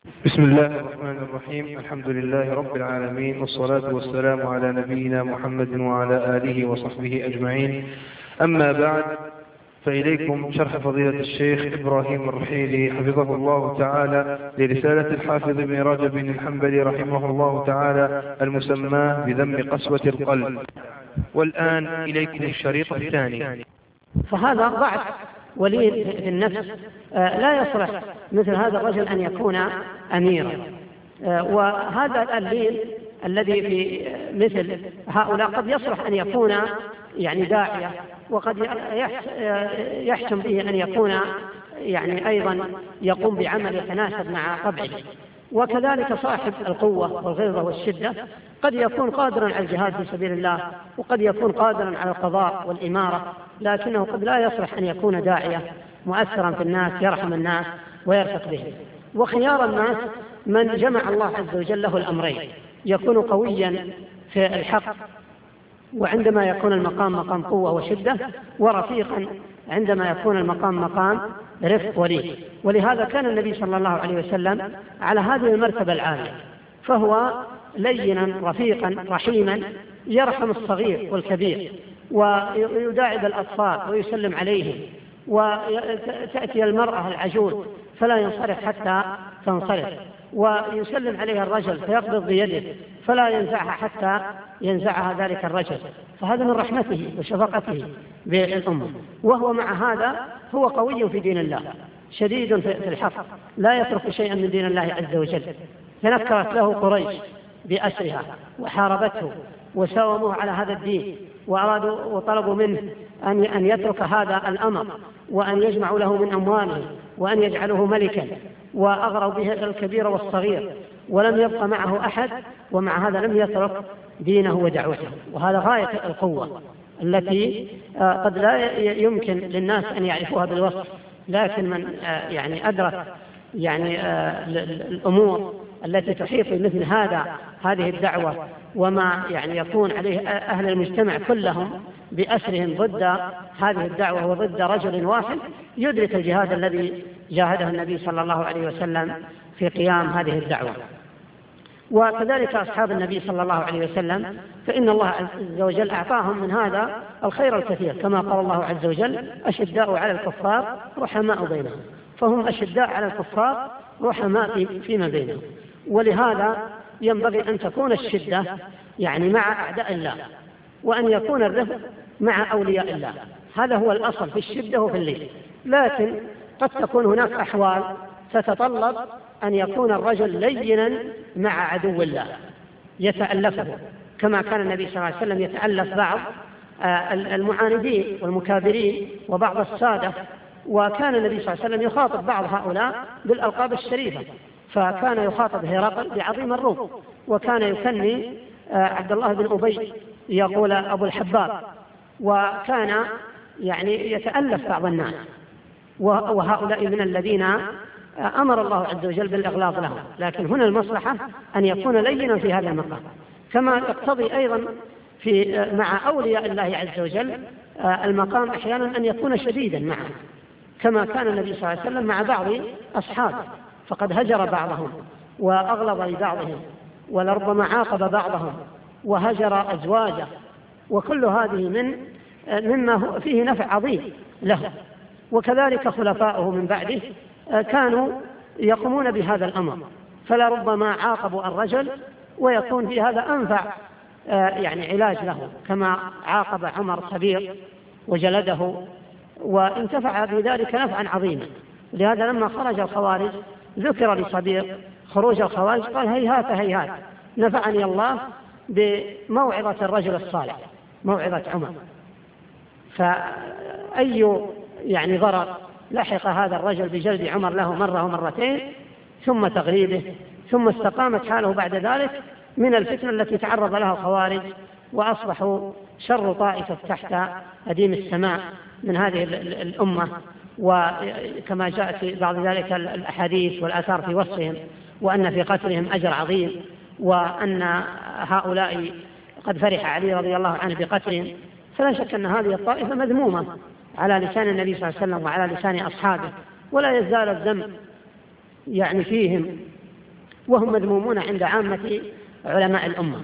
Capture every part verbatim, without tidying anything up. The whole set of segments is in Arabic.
بسم الله الرحمن الرحيم. الحمد لله رب العالمين، والصلاة والسلام على نبينا محمد وعلى آله وصحبه أجمعين. أما بعد، فإليكم شرح فضيلة الشيخ إبراهيم الرحيلي حفظه الله تعالى لرسالة الحافظ ابن رجب الحنبلي رحمه الله تعالى المسماة بذم قسوة القلب. والآن إليكم الشريط الثاني. فهذا ضعف وليد في النفس، لا يصلح مثل هذا الرجل أن يكون أميرا. وهذا اللين الذي في مثل هؤلاء قد يصلح أن يكون يعني داعية، وقد يحسن به أن يكون يعني أيضا يقوم بعمل يتناسب مع طبعه. وكذلك صاحب القوة والغلظة والشدة قد يكون قادرا على الجهاد في سبيل الله، وقد يكون قادرا على القضاء والإمارة، لكنه قد لا يصلح أن يكون داعية مؤثرا في الناس يرحم الناس ويرفق بهم. وخيار الناس من جمع الله عز وجل له الأمرين، يكون قويا في الحق وعندما يكون المقام مقام قوة وشدة، ورفيقا عندما يكون المقام مقام رفق ولين. ولهذا كان النبي صلى الله عليه وسلم على هذه المرتبة العالية، فهو لينا رفيقا رحيما يرحم الصغير والكبير، ويداعب الأطفال ويسلم عليهم، وتأتي المرأة العجوز فلا ينصرف حتى تنصرف، ويسلم عليها الرجل فيقبض بيده فلا ينزعها حتى ينزعها ذلك الرجل. فهذا من رحمته وشفقته بالأمة. وهو مع هذا هو قوي في دين الله، شديد في الحق، لا يترك شيئا من دين الله عز وجل. تنكرت له قريش بأسرها وحاربته وساوموه على هذا الدين، وأرادوا وطلبوا منه أن أن يترك هذا الأمر، وأن يجمعوا له من أمواله، وأن يجعله ملكا، وأغروا به الكبير والصغير، ولم يبق معه أحد، ومع هذا لم يترك دينه ودعوته. وهذا غاية القوة التي قد لا يمكن للناس أن يعرفوها بالوصف، لكن من يعني أدرك يعني الأمور التي تحيط بمثل هذا هذه الدعوة، وما يعني يكون عليه أهل المجتمع كلهم بأسرهم ضد هذه الدعوة وضد رجل واحد، يدرك الجهاد الذي جاهده النبي صلى الله عليه وسلم في قيام هذه الدعوة. وكذلك أصحاب النبي صلى الله عليه وسلم، فإن الله عز وجل أعطاهم من هذا الخير الكثير، كما قال الله عز وجل: أشداء على الكفار رحماء بينهم. فهم أشداء على الكفار رحماء فيما بينهم. ولهذا ينبغي أن تكون الشدة يعني مع أعداء الله، وأن يكون الرفق مع أولياء الله. هذا هو الأصل في الشدة وفي اللين. لكن قد تكون هناك أحوال تتطلب أن يكون الرجل لينا مع عدو الله يتألفه، كما كان النبي صلى الله عليه وسلم يتألف بعض المعاندين والمكابرين وبعض السادة. وكان النبي صلى الله عليه وسلم يخاطب بعض هؤلاء بالألقاب الشريفة، فكان يخاطب هرقل بعظيم الروم، وكان يكني عبد الله بن أبي يقول أبو الحباب، وكان يعني يتألف بعض الناس، وهؤلاء من الذين أمر الله عز وجل بالإغلاظ لهم. لكن هنا المصلحة أن يكون لينا في هذا المقام، كما يقتضي أيضا في مع أولياء الله عز وجل المقام أحيانا أن يكون شديدا معه، كما كان النبي صلى الله عليه وسلم مع بعض أصحابه، فقد هجر بعضهم وأغلظ لبعضهم، ولربما عاقب بعضهم وهجر أزواجه، وكل هذه من مما فيه نفع عظيم له. وكذلك خلفاؤه من بعده كانوا يقومون بهذا الأمر، فلا ربما عاقبوا الرجل ويكون في هذا أنفع يعني علاج له، كما عاقب عمر صبيغ وجلده وانتفع بذلك نفعا عظيما. لهذا لما خرج الخوارج ذكر لصبيغ خروج الخوارج قال: هيهات هيهات نفعني الله بموعظة الرجل الصالح، موعظة عمر. فأي يعني ضرر لحق هذا الرجل بجلد عمر له مرة ومرتين ثم تغريبه، ثم استقامت حاله بعد ذلك من الفتنة التي تعرض لها الخوارج، وأصبحوا شر طائفة تحت أديم السماء من هذه الأمة. وكما جاء في بعض ذلك الأحاديث والآثار في وصفهم، وأن في قتلهم أجر عظيم، وأن هؤلاء قد فرح علي رضي الله عنه بقتلهم. فلا شك أن هذه الطائفة مذمومة على لسان النبي صلى الله عليه وسلم وعلى لسان أصحابه، ولا يزال الذنب يعني فيهم وهم مذمومون عند عامة علماء الأمة.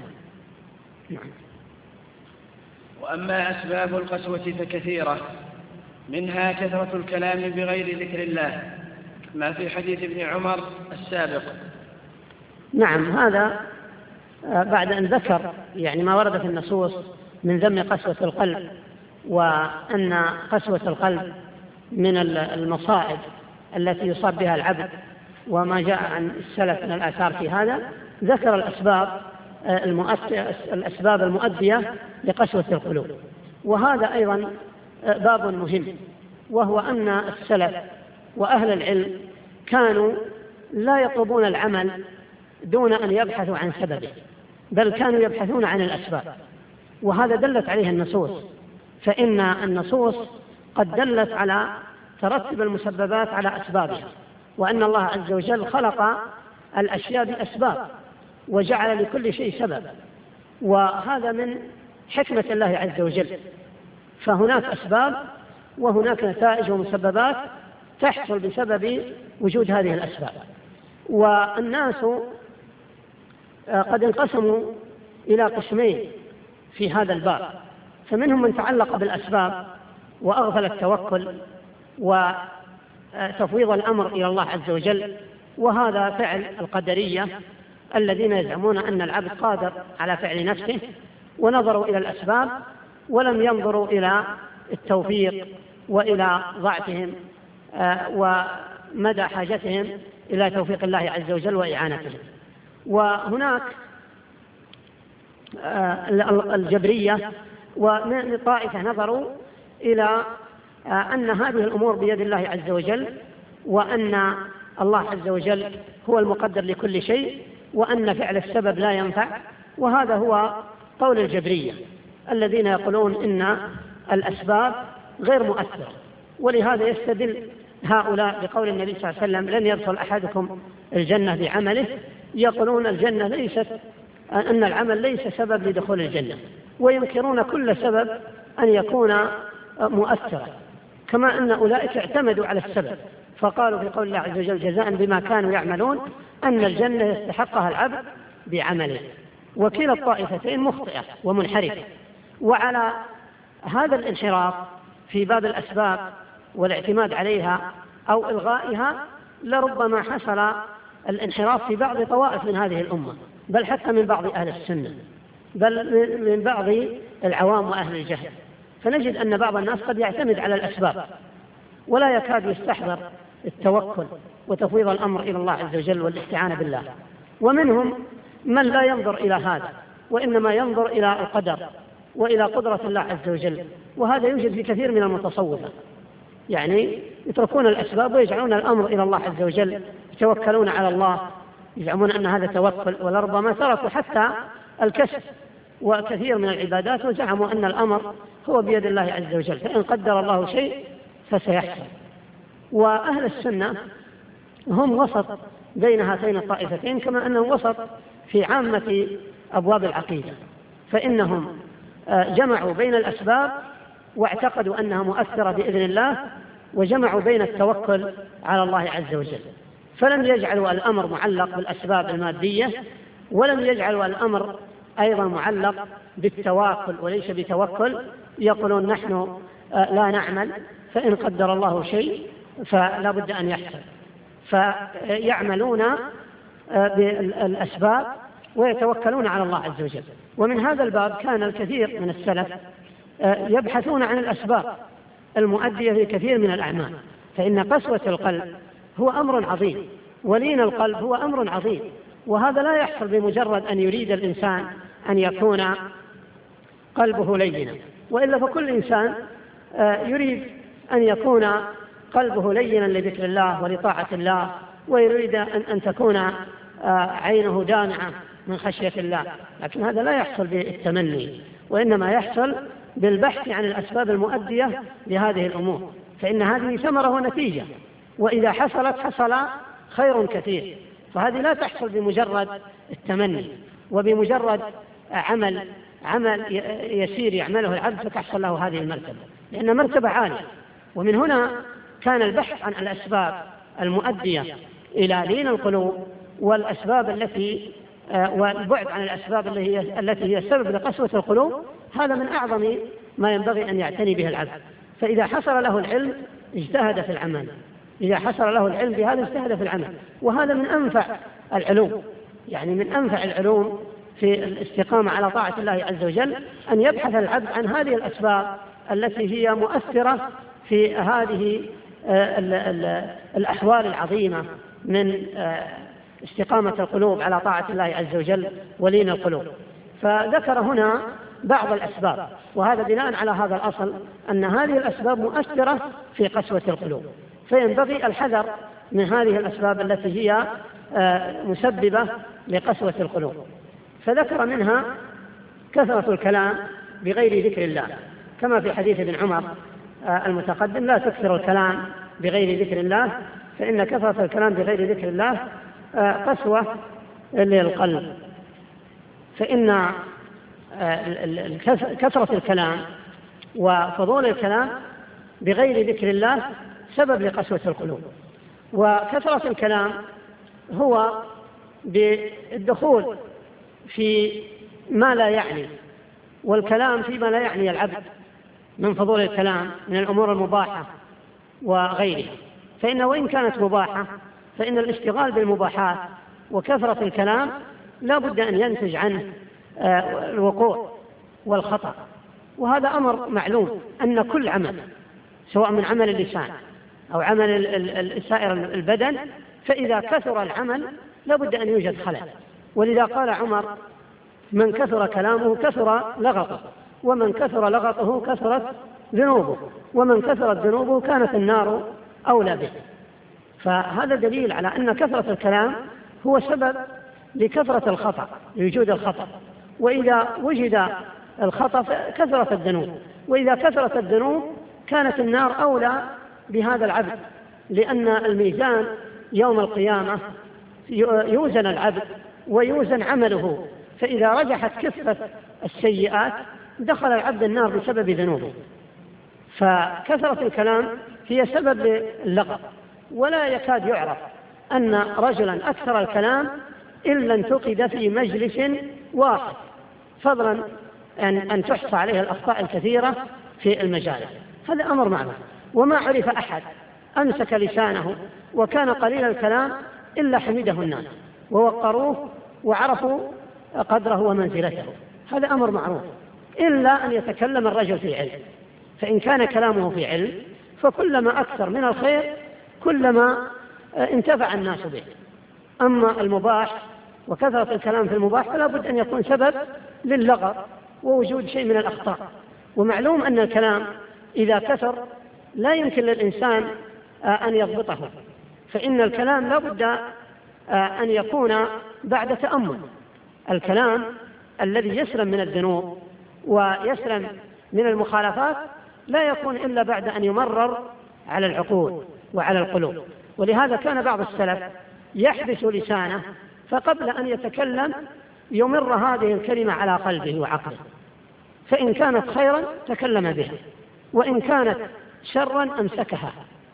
وأما أسباب القسوة فكثيرة، منها كثرة الكلام بغير ذكر الله ما في حديث ابن عمر السابق. نعم، هذا بعد أن ذكر يعني ما ورد في النصوص من ذم قسوة القلب، وأن قسوة القلب من المصائب التي يصاب بها العبد، وما جاء عن السلف من الآثار في هذا، ذكر الأسباب الأسباب المؤدية لقسوة القلوب. وهذا أيضا باب مهم، وهو أن السلف وأهل العلم كانوا لا يطلبون العمل دون أن يبحثوا عن سببه، بل كانوا يبحثون عن الأسباب، وهذا دلت عليه النصوص. فإن النصوص قد دلت على ترتب المسببات على أسبابها، وأن الله عز وجل خلق الأشياء بأسباب وجعل لكل شيء سبب، وهذا من حكمة الله عز وجل. فهناك أسباب وهناك نتائج ومسببات تحصل بسبب وجود هذه الأسباب. والناس قد انقسموا إلى قسمين في هذا الباب، فمنهم من تعلق بالأسباب وأغفل التوكل وتفويض الأمر إلى الله عز وجل، وهذا فعل القدرية الذين يزعمون أن العبد قادر على فعل نفسه، ونظروا إلى الأسباب ولم ينظروا إلى التوفيق وإلى ضعفهم ومدى حاجتهم إلى توفيق الله عز وجل وإعانتهم. وهناك الجبرية ومن طائفة نظروا إلى أن هذه الأمور بيد الله عز وجل، وأن الله عز وجل هو المقدر لكل شيء، وأن فعل السبب لا ينفع. وهذا هو قول الجبرية الذين يقولون إن الأسباب غير مؤثرة. ولهذا يستدل هؤلاء بقول النبي صلى الله عليه وسلم: لن يدخل أحدكم الجنة بعمله. يقولون الجنة ليست أن العمل ليس سبب لدخول الجنة، وينكرون كل سبب أن يكون مؤثرا، كما أن أولئك اعتمدوا على السبب، فقالوا في قول الله عز وجل: جزاء بما كانوا يعملون، أن الجنة يستحقها العبد بعمله. وكلا الطائفتين مخطئة ومنحرفة. وعلى هذا الانحراف في باب الأسباب والاعتماد عليها أو إلغائها لربما حصل الانحراف في بعض طوائف من هذه الأمة، بل حتى من بعض أهل السنة، بل من بعض العوام وأهل الجهل. فنجد أن بعض الناس قد يعتمد على الأسباب ولا يكاد يستحضر التوكل وتفويض الأمر إلى الله عز وجل والاستعانة بالله. ومنهم من لا ينظر إلى هذا، وإنما ينظر إلى القدر وإلى قدرة الله عز وجل، وهذا يوجد في كثير من المتصوفة، يعني يتركون الأسباب ويجعلون الأمر إلى الله عز وجل، يتوكلون على الله، يزعمون أن هذا توكل، ولربما تركوا حتى الكسب وكثير من العبادات وزعموا أن الأمر هو بيد الله عز وجل، فإن قدر الله شيء فسيحصل. وأهل السنة هم وسط بين هاتين الطائفتين، كما أنهم وسط في عامة أبواب العقيدة، فإنهم جمعوا بين الأسباب واعتقدوا أنها مؤثرة بإذن الله، وجمعوا بين التوكل على الله عز وجل، فلم يجعلوا الأمر معلق بالأسباب المادية، ولم يجعلوا الأمر أيضا معلق بالتواكل وليس بتوكل. يقولون نحن لا نعمل، فإن قدر الله شيء فلا بد أن يحصل، فيعملون بالأسباب ويتوكلون على الله عز وجل. ومن هذا الباب كان الكثير من السلف يبحثون عن الأسباب المؤدية في كثير من الأعمال، فإن قسوة القلب هو أمر عظيم، ولين القلب هو أمر عظيم، وهذا لا يحصل بمجرد أن يريد الإنسان أن يكون قلبه لينا، وإلا فكل إنسان يريد أن يكون قلبه لينا لذكر الله ولطاعة الله، ويريد أن تكون عينه دامعة من خشية الله، لكن هذا لا يحصل بالتمني، وإنما يحصل بالبحث عن الأسباب المؤدية لهذه الأمور، فإن هذه ثمرة ونتيجة، وإذا حصلت حصل خير كثير. فهذه لا تحصل بمجرد التمني وبمجرد عمل عمل يسير يعمله العبد فتحصل له هذه المرتبة، لأن مرتبة عالية. ومن هنا كان البحث عن الأسباب المؤدية إلى لين القلوب والأسباب التي والبعد عن الأسباب التي هي التي هي السبب لقسوة القلوب، هذا من أعظم ما ينبغي أن يعتني به العبد. فإذا حصل له العلم اجتهد في العمل، إذا حصل له العلم بهذا اجتهد في العمل، وهذا من أنفع العلوم، يعني من أنفع العلوم في الاستقامة على طاعة الله عز وجل أن يبحث العبد عن هذه الأسباب التي هي مؤثرة في هذه الأحوال العظيمة من استقامة القلوب على طاعة الله عز وجل ولين القلوب. فذكر هنا بعض الأسباب، وهذا بناء على هذا الأصل أن هذه الأسباب مؤثرة في قسوة القلوب، فينبغي الحذر من هذه الأسباب التي هي مسببة لقسوة القلوب. فذكر منها كثرة الكلام بغير ذكر الله، كما في حديث ابن عمر المتقدم: لا تكثر الكلام بغير ذكر الله فإن كثرة الكلام بغير ذكر الله قسوة للقلب. فإن كثرة الكلام وفضول الكلام بغير ذكر الله سبب لقسوة القلوب. وكثرة الكلام هو بالدخول في ما لا يعني، والكلام فيما لا يعني العبد من فضول الكلام من الأمور المباحة وغيرها. فإن وإن كانت مباحة فإن الاشتغال بالمباحات وكثرة الكلام لا بد أن ينتج عنه الوقوع والخطأ. وهذا أمر معلوم أن كل عمل سواء من عمل اللسان أو عمل سائر البدن، فإذا كثر العمل لا بد أن يوجد خلل. ولذا قال عمر: من كثر كلامه كثر لغطه، ومن كثر لغطه كثرت ذنوبه، ومن كثرت ذنوبه كانت النار أولى به. فهذا دليل على أن كثرة الكلام هو سبب لكثرة الخطأ، لوجود الخطأ. وإذا وجد الخطأ كثرت الذنوب، وإذا كثرت الذنوب كانت النار أولى بهذا العبد، لأن الميزان يوم القيامة يوزن العبد ويوزن عمله، فإذا رجحت كفة السيئات دخل العبد النار بسبب ذنوبه. فكثرة الكلام هي سبب للغط، ولا يكاد يعرف أن رجلا أكثر الكلام إلا انتقد في مجلس واحد، فضلا أن تحصى عليه الأخطاء الكثيرة في المجالس. هذا أمر معلوم. وما عرف أحد أمسك لسانه وكان قليل الكلام إلا حمده الناس ووقروه وعرفوا قدره ومنزلته. هذا أمر معروف، إلا أن يتكلم الرجل في علم، فإن كان كلامه في علم فكلما أكثر من الخير كلما انتفع الناس به. أما المباح وكثرة الكلام في المباح فلا بد أن يكون سبب للغط ووجود شيء من الأخطاء. ومعلوم أن الكلام إذا كثر لا يمكن للإنسان أن يضبطه، فإن الكلام لا بد أن يكون بعد تأمل. الكلام الذي يسلم من الذنوب ويسلم من المخالفات لا يكون إلا بعد أن يمرر على العقول وعلى القلوب. ولهذا كان بعض السلف يحبس لسانه، فقبل أن يتكلم يمر هذه الكلمة على قلبه وعقله، فإن كانت خيرا تكلم بها، وإن كانت شرا أمسكها.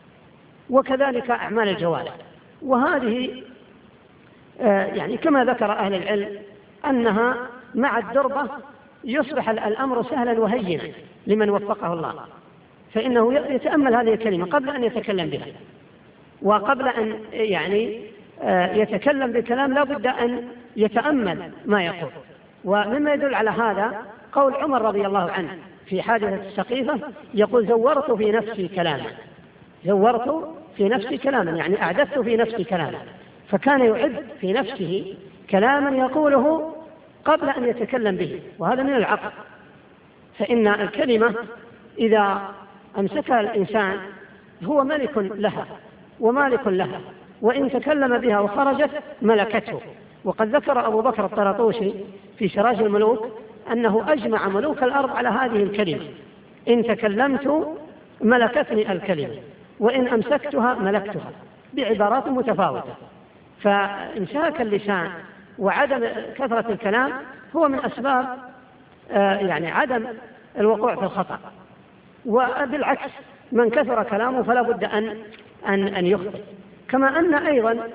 وكذلك أعمال الجوارح. وهذه يعني كما ذكر أهل العلم أنها مع الدربة يصبح الأمر سهلا وهينا لمن وفقه الله، فإنه يتأمل هذه الكلمة قبل أن يتكلم بها، وقبل أن يعني يتكلم بالكلام لا بد أن يتأمل ما يقول. ومما يدل على هذا قول عمر رضي الله عنه في حادثة السقيفة، يقول: زورت في نفسي كلاما، زورت في نفسي كلاما يعني أعددت في نفسي كلاما. فكان يعد في نفسه كلاما يقوله قبل أن يتكلم به، وهذا من العقل. فإن الكلمة إذا أمسكها الإنسان هو ملك لها ومالك لها، وإن تكلم بها وخرجت ملكته. وقد ذكر أبو بكر الطرطوشي في سراج الملوك أنه أجمع ملوك الأرض على هذه الكلمة: إن تكلمت ملكتني الكلمة، وإن أمسكتها ملكتها، بعبارات متفاوتة. فإمساك اللسان وعدم كثرة الكلام هو من أسباب يعني عدم الوقوع في الخطأ. وبالعكس من كثر كلامه فلا بد أن, أن, أن يخطئ. كما أن أيضا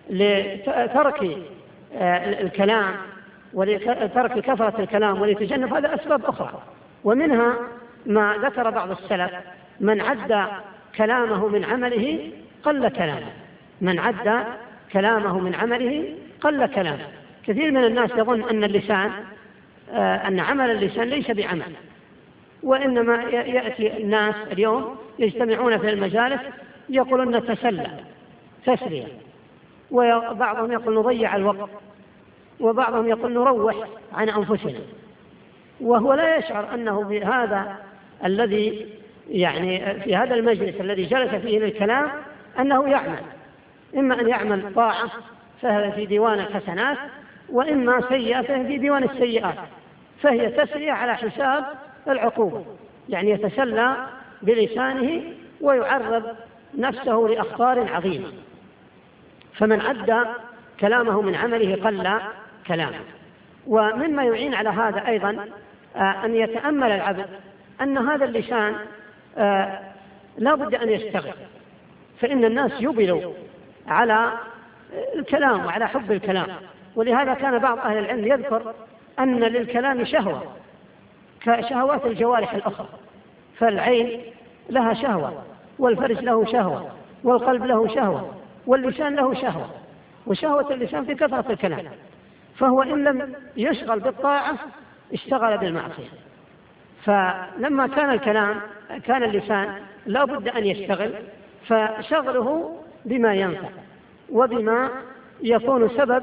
لترك الكلام ولترك كثرة الكلام ولتجنب هذا أسباب أخرى، ومنها ما ذكر بعض السلف: من عد كلامه من عمله قل كلامه، من عد كلامه من عمله قل كلامه. كثير من الناس يظن أن اللسان أن عمل اللسان ليس بعمل، وإنما يأتي الناس اليوم يجتمعون في المجالس يقولون نتسلى تسلية، وبعضهم يقول نضيع الوقت، وبعضهم يقول نروح عن أنفسنا، وهو لا يشعر أنه بهذا الذي يعني في هذا المجلس الذي جلس فيه للكلام أنه يعمل، إما أن يعمل طاعة فهي في ديوان الحسنات، وإما سيئة فهي في ديوان السيئات، فهي تسرية على حساب العقوبة، يعني يتسلى بلسانه ويعرض نفسه لأخطار عظيمة. فمن عد كلامه من عمله قل كلامه. ومما يعين على هذا أيضا أن يتأمل العبد أن هذا اللسان لا بد أن يشتغل، فإن الناس يبلوا على الكلام وعلى حب الكلام، ولهذا كان بعض أهل العلم يذكر أن للكلام شهوة كشهوات الجوارح الأخرى، فالعين لها شهوة، والفرج له شهوة، والقلب له شهوة، واللسان له شهوة، وشهوة اللسان في كثرة الكلام، فهو إن لم يشغل بالطاعة اشتغل بالمعصية. فلما كان الكلام كان اللسان لا بد أن يشتغل، فشغله بما ينفع وبما يكون سبب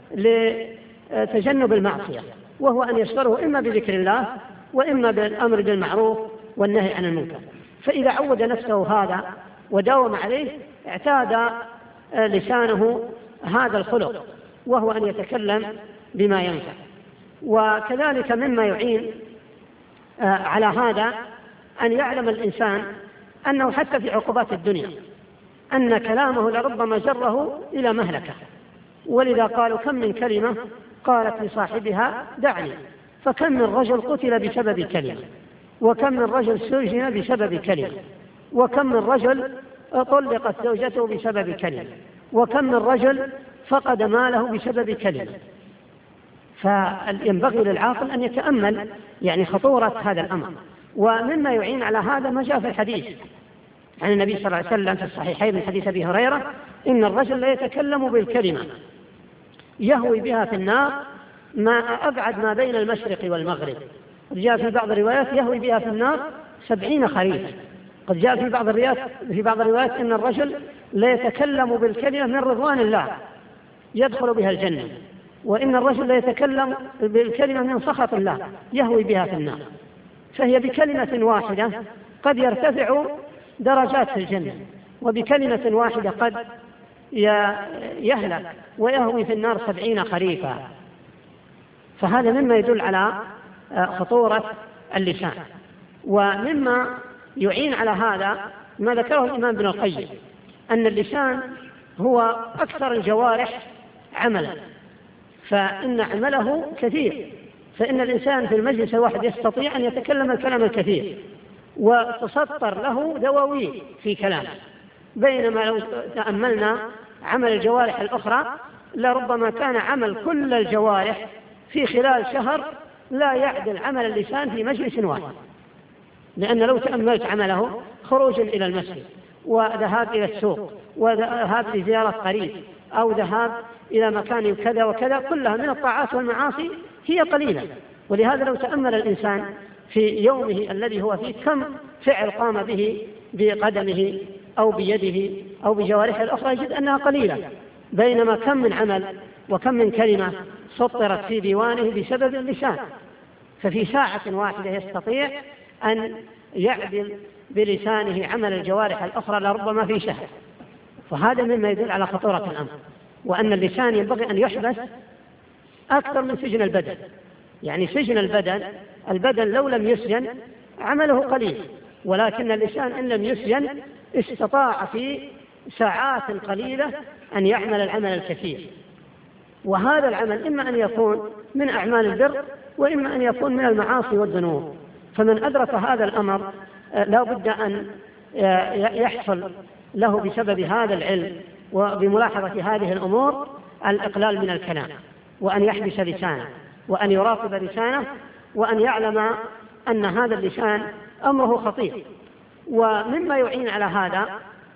لتجنب المعصية، وهو أن يشغله إما بذكر الله وإما بالأمر بالمعروف والنهي عن المنكر. فإذا عود نفسه هذا وداوم عليه اعتاد لسانه هذا الخلق، وهو أن يتكلم بما ينفع. وكذلك مما يعين على هذا أن يعلم الإنسان أنه حتى في عقوبات الدنيا أن كلامه لربما جره إلى مهلكة، ولذا قالوا كم من كلمة قالت لصاحبها دعني، فكم من رجل قتل بسبب كلمة، وكم من رجل سجن بسبب كلمة، وكم من رجل طلقت زوجته بسبب كلمة، وكم من رجل فقد ماله بسبب كلمة. فينبغي للعاقل أن يتأمل يعني خطورة هذا الأمر. ومما يعين على هذا ما جاء في الحديث عن النبي صلى الله عليه وسلم في الصحيحين من حديث أبي هريرة: إن الرجل لا يتكلم بالكلمة يهوي بها في النار ما أبعد ما بين المشرق والمغرب. قد جاء في بعض الروايات يهوي بها في النار سبعين خريفا. قد جاء في بعض الروايات في بعض الروايات إن الرجل لا يتكلم بالكلمة من رضوان الله يدخل بها الجنة، وإن الرجل لا يتكلم بالكلمة من سخط الله يهوي بها في النار. فهي بكلمة واحدة قد يرتفع درجات في الجنة، وبكلمة واحدة قد يهلك ويهوي في النار سبعين خريفا. فهذا مما يدل على خطورة اللسان. ومما يعين على هذا ما ذكره الإمام ابن القيم أن اللسان هو أكثر الجوارح عملا، فإن عمله كثير، فإن الإنسان في المجلس الواحد يستطيع أن يتكلم الكلام الكثير وتسطر له دواوين في كلامه، بينما لو تأملنا عمل الجوارح الأخرى لربما كان عمل كل الجوارح في خلال شهر لا يعدل عمل اللسان في مجلس واحد. لأن لو تأملت عمله خروج إلى المسجد، وذهاب إلى السوق، وذهاب لزيارة قريب، أو ذهاب إلى مكان كذا وكذا، كلها من الطاعات والمعاصي هي قليلة. ولهذا لو تأمل الإنسان في يومه الذي هو فيه كم فعل قام به بقدمه أو بيده أو بجوارحه الأخرى يجد أنها قليلة، بينما كم من عمل وكم من كلمة سطرت في ديوانه بسبب اللسان. ففي ساعة واحدة يستطيع أن يعدل بلسانه عمل الجوارح الأخرى لربما في شهر. فهذا مما يدل على خطورة الأمر، وأن اللسان ينبغي أن يحبس أكثر من سجن البدن. يعني سجن البدن البدن لو لم يسجن عمله قليل، ولكن اللسان إن لم يسجن استطاع في ساعات قليلة أن يعمل العمل الكثير. وهذا العمل إما أن يكون من أعمال البر وإما أن يكون من المعاصي والذنوب. فمن أدرك هذا الأمر لا بد أن يحصل له بسبب هذا العلم وبملاحظة هذه الأمور الإقلال من الكلام، وأن يحبس لسانه، وأن يراقب لسانه، وأن يعلم أن هذا اللسان أمره خطير. ومما يعين على هذا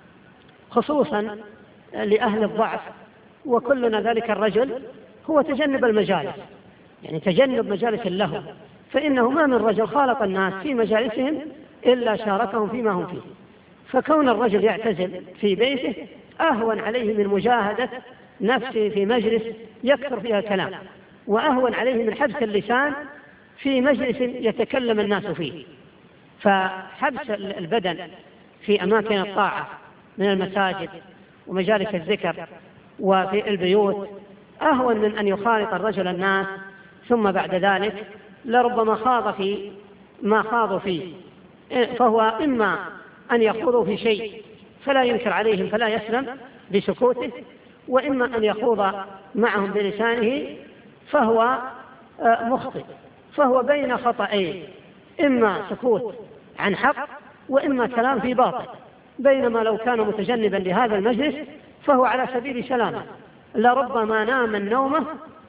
خصوصا لأهل الضعف وكلنا ذلك الرجل هو تجنب المجالس، يعني تجنب مجالس اللهو، فإنه ما من رجل خالط الناس في مجالسهم إلا شاركهم فيما هم فيه. فكون الرجل يعتزل في بيته أهون عليه من مجاهدة نفسه في مجلس يكثر فيها الكلام، وأهون عليه من حبس اللسان في مجلس يتكلم الناس فيه. فحبس البدن في أماكن الطاعة من المساجد ومجالس الذكر وفي البيوت أهون من أن يخالط الرجل الناس، ثم بعد ذلك لربما خاض في ما خاضوا فيه، فهو إما أن يخوضوا في شيء فلا ينكر عليهم فلا يسلم بسكوته، وإما أن يخوض معهم بلسانه فهو مخطئ، فهو بين خطأين، إما سكوت عن حق وإما كلام في باطل. بينما لو كان متجنبا لهذا المجلس فهو على سبيل سلامه، لربما نام من نومه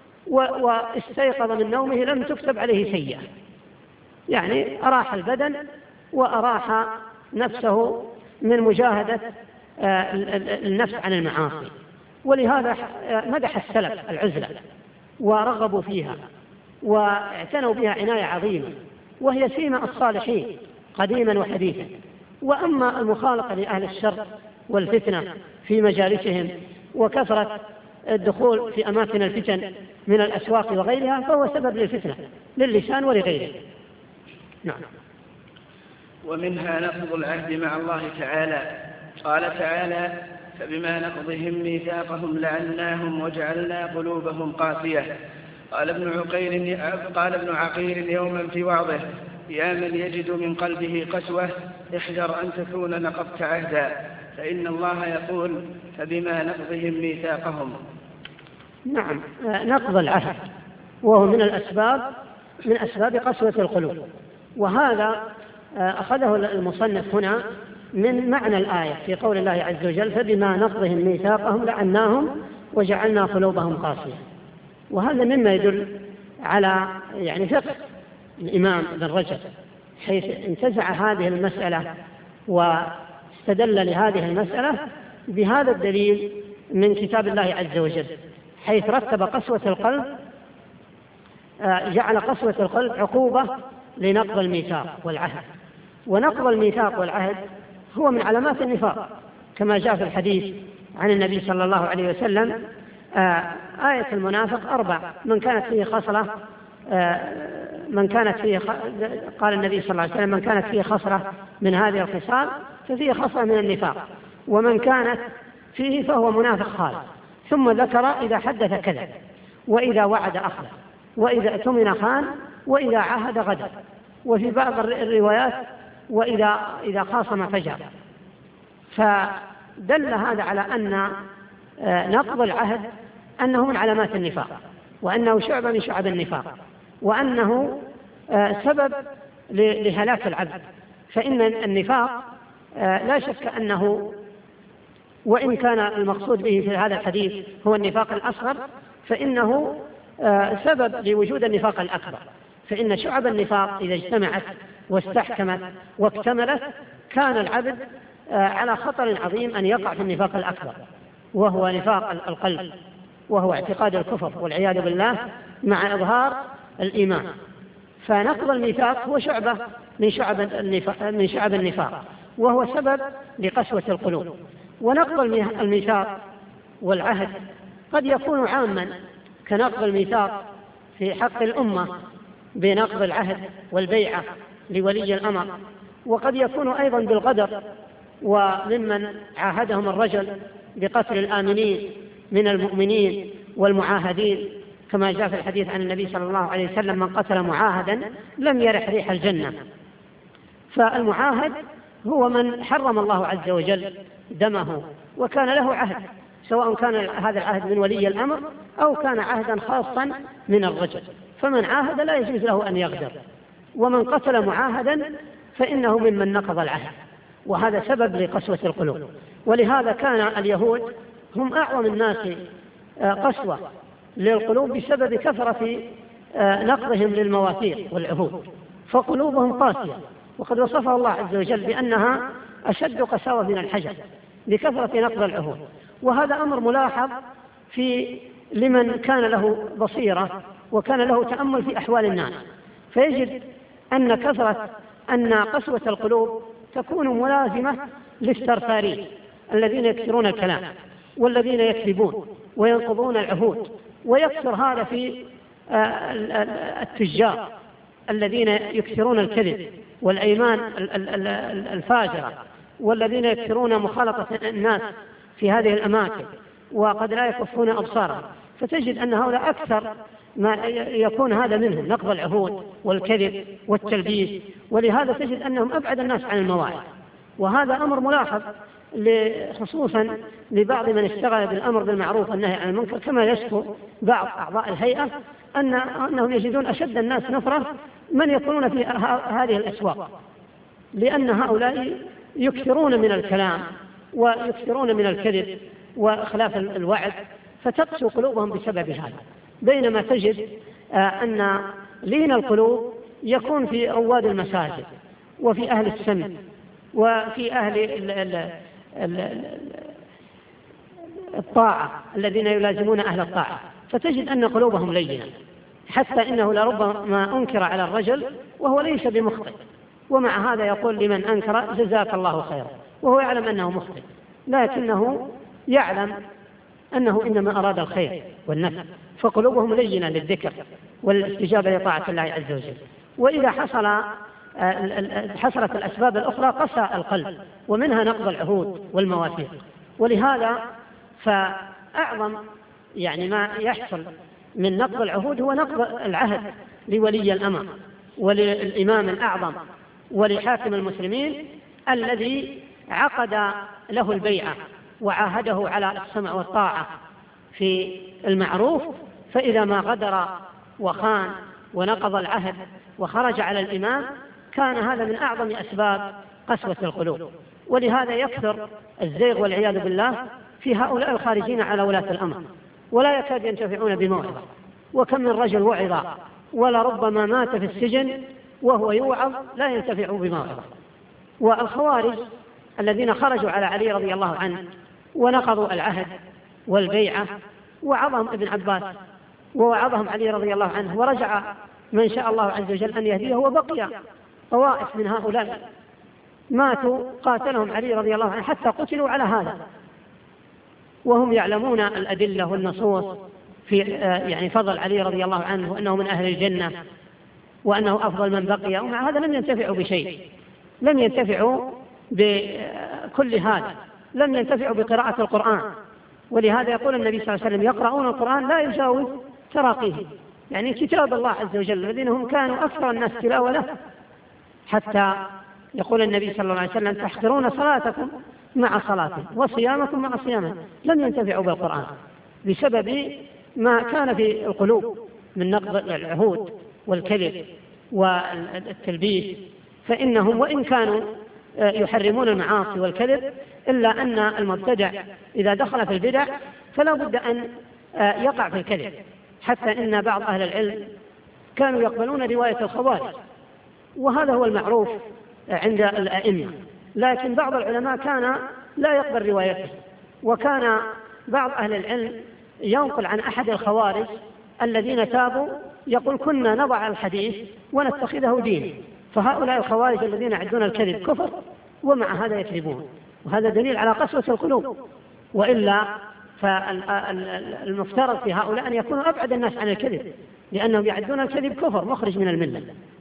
واستيقظ من نومه لم تكتب عليه سيئة، يعني أراح البدن وأراح نفسه من مجاهدة النفس عن المعاصي. ولهذا مدح السلف العزلة ورغبوا فيها واعتنوا بها عناية عظيمة، وهي سيمة الصالحين قديما وحديثا. وأما المخالطة لأهل الشر والفتنة في مجالسهم وكثرة الدخول في أماكن الفتن من الأسواق وغيرها فهو سبب للفتنة للسان ولغيره. نعم. ومنها نقض العهد مع الله تعالى. قال تعالى: فبما نقضهم ميثاقهم لعناهم وجعلنا قلوبهم قاسية. قال ابن عقيل قال ابن عقيل يوما في وعظه: يا من يجد من قلبه قسوة احذر أن تكون نقضت عهدا، فإن الله يقول: فبما نقضهم ميثاقهم. نعم، نقض العهد وهو من الأسباب من أسباب قسوة القلوب، وهذا أخذه المصنف هنا من معنى الآية في قول الله عز وجل: فبما نقضهم ميثاقهم لعناهم وجعلنا قلوبهم قاسية. وهذا مما يدل على يعني فقه الإمام ابن رجب، حيث انتزع هذه المسألة واستدل لهذه المسألة بهذا الدليل من كتاب الله عز وجل، حيث رتب قسوة القلب، جعل قسوة القلب عقوبة لنقض الميثاق والعهد. ونقض الميثاق والعهد هو من علامات النفاق كما جاء في الحديث عن النبي صلى الله عليه وسلم: آية المنافق أربع، من كانت فيه خصلة من كانت فيه قال النبي صلى الله عليه وسلم: من كانت فيه خصلة من هذه الخصال ففيه خصلة من النفاق، ومن كانت فيه فهو منافق خالص. ثم ذكر: إذا حدث كذب، وإذا وعد أخلف، وإذا اؤتمن خان، وإذا عاهد غدر، وفي بعض الروايات: وإذا إذا خاصم فجر. فدل هذا على أن نقض العهد أنه من علامات النفاق، وأنه شعبة من شعب النفاق، وأنه سبب لهلاك العبد. فإن النفاق لا شك أنه وإن كان المقصود به في هذا الحديث هو النفاق الأصغر، فإنه سبب لوجود النفاق الأكبر. فإن شعب النفاق إذا اجتمعت واستحكمت واكتملت كان العبد على خطر عظيم أن يقع في النفاق الأكبر، وهو نفاق القلب، وهو اعتقاد الكفر والعياذ بالله مع إظهار الإيمان. فنقض الميثاق هو شعبة من شعب النفاق, من شعب النفاق وهو سبب لقسوة القلوب. ونقض الميثاق والعهد قد يكون عاما كنقض الميثاق في حق الأمة بنقض العهد والبيعة لولي الأمر، وقد يكون أيضا بالغدر، وممن عاهدهم الرجل بقتل الآمنين من المؤمنين والمعاهدين، كما جاء في الحديث عن النبي صلى الله عليه وسلم: من قتل معاهدا لم يرح ريح الجنة. فالمعاهد هو من حرم الله عز وجل دمه وكان له عهد، سواء كان هذا العهد من ولي الأمر أو كان عهدا خاصا من الرجل، فمن عاهد لا يجوز له أن يغدر. ومن قتل معاهدا فإنه ممن نقض العهد، وهذا سبب لقسوة القلوب. ولهذا كان اليهود هم أعظم الناس قسوة للقلوب بسبب كثرة نقضهم للمواثيق والعهود، فقلوبهم قاسية، وقد وصفها الله عز وجل بأنها أشد قساوة من الحجر لكثرة نقض العهود. وهذا أمر ملاحظ في لمن كان له بصيرة وكان له تأمل في أحوال الناس، فيجد أن كثرة أن قسوة القلوب تكون ملازمة للثرثارين الذين يكثرون الكلام والذين يكذبون وينقضون العهود، ويكثر هذا في التجار الذين يكثرون الكذب والأيمان الفاجرة، والذين يكثرون مخالطة الناس في هذه الأماكن وقد لا يكفون أبصارهم، فتجد أن هؤلاء أكثر ما يكون هذا منهم نقض العهود والكذب والتلبيس، ولهذا تجد أنهم أبعد الناس عن المواعظ. وهذا أمر ملاحظ خصوصا لبعض من اشتغل بالأمر بالمعروف والنهي عن المنكر، كما يشكو بعض أعضاء الهيئة أن أنهم يجدون أشد الناس نفرة من يكونون في هذه الأسواق، لأن هؤلاء يكثرون من الكلام ويكثرون من الكذب وخلاف الوعد، فتقسو قلوبهم بسبب هذا. بينما تجد أن لين القلوب يكون في رواد المساجد وفي أهل السمت وفي أهل الطاعة الذين يلازمون أهل الطاعة، فتجد أن قلوبهم لينة، حتى إنه لربما أنكر على الرجل وهو ليس بمخطئ، ومع هذا يقول لمن أنكر جزاك الله خيرا، وهو يعلم أنه مخطئ، لكنه يعلم أنه إنما أراد الخير والنفع، فقلوبهم لينة للذكر والاستجابة لطاعة الله عز وجل. وإذا حصل حصلت الأسباب الأخرى قسى القلب، ومنها نقض العهود والمواثيق. ولهذا فأعظم يعني ما يحصل من نقض العهود هو نقض العهد لولي الأمر وللإمام الأعظم ولحاكم المسلمين الذي عقد له البيعة وعاهده على السمع والطاعة في المعروف، فإذا ما غدر وخان ونقض العهد وخرج على الإمام كان هذا من أعظم أسباب قسوة القلوب. ولهذا يكثر الزيغ والعياذ بالله في هؤلاء الخارجين على ولاة الأمر، ولا يكاد ينتفعون بموعظة. وكم من رجل وعظ ولربما مات في السجن وهو يوعظ لا ينتفع بموعظة. والخوارج الذين خرجوا على علي رضي الله عنه ونقضوا العهد والبيعة وعظهم ابن عباس ووعظهم علي رضي الله عنه، ورجع من شاء الله عز وجل أن يهديه، وبقي طوائف من هؤلاء ماتوا قاتلهم علي رضي الله عنه حتى قتلوا على هذا، وهم يعلمون الأدلة والنصوص في يعني فضل علي رضي الله عنه وأنه من أهل الجنة وأنه أفضل من بقي، ومع هذا لم ينتفعوا بشيء، لم ينتفعوا بكل هذا، لم ينتفعوا بقراءة القرآن. ولهذا يقول النبي صلى الله عليه وسلم يقرؤون القرآن لا يجاوز تراقيه، يعني كتاب الله عز وجل الذين هم كانوا أكثر الناس تلاوة له، حتى يقول النبي صلى الله عليه وسلم تحقرون صلاتكم مع صلاتهم وصيامكم مع صيامهم. لم ينتفعوا بالقرآن بسبب ما كان في القلوب من نقض العهود والكذب والتلبيس، فإنهم وإن كانوا يحرمون المعاصي والكذب إلا أن المبتدع إذا دخل في البدع فلا بد أن يقع في الكذب، حتى إن بعض أهل العلم كانوا يقبلون رواية الخوارج، وهذا هو المعروف عند الأئمة، لكن بعض العلماء كان لا يقبل روايته. وكان بعض أهل العلم ينقل عن أحد الخوارج الذين تابوا يقول كنا نضع الحديث ونتخذه دين، فهؤلاء الخوارج الذين يعدون الكذب كفر ومع هذا يكذبون، وهذا دليل على قسوة القلوب. وإلا فالمفترض في هؤلاء أن يكونوا أبعد الناس عن الكذب، لأنهم يعدون الكذب كفر مخرج من الملة.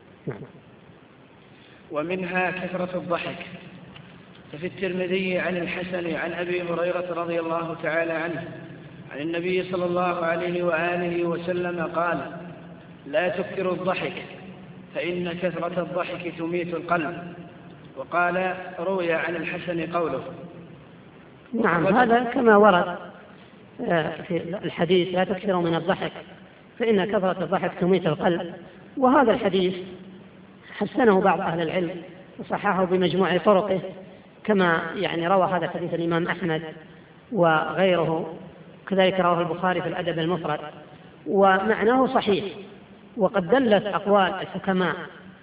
ومنها كثرة الضحك. ففي الترمذي عن الحسن عن أبي هريرة رضي الله تعالى عنه عن النبي صلى الله عليه وآله وسلم قال لا تكثروا الضحك فإن كثرة الضحك تميت القلب. وقال روي عن الحسن قوله. نعم، هذا كما ورد في الحديث لا تكثروا من الضحك فإن كثرة الضحك تميت القلب. وهذا الحديث حسنه بعض أهل العلم وصححه بمجموع طرقه، كما يعني روى هذا الحديث الإمام أحمد وغيره، كذلك رواه البخاري في الأدب المفرد، ومعناه صحيح. وقد دلت أقوال الحكماء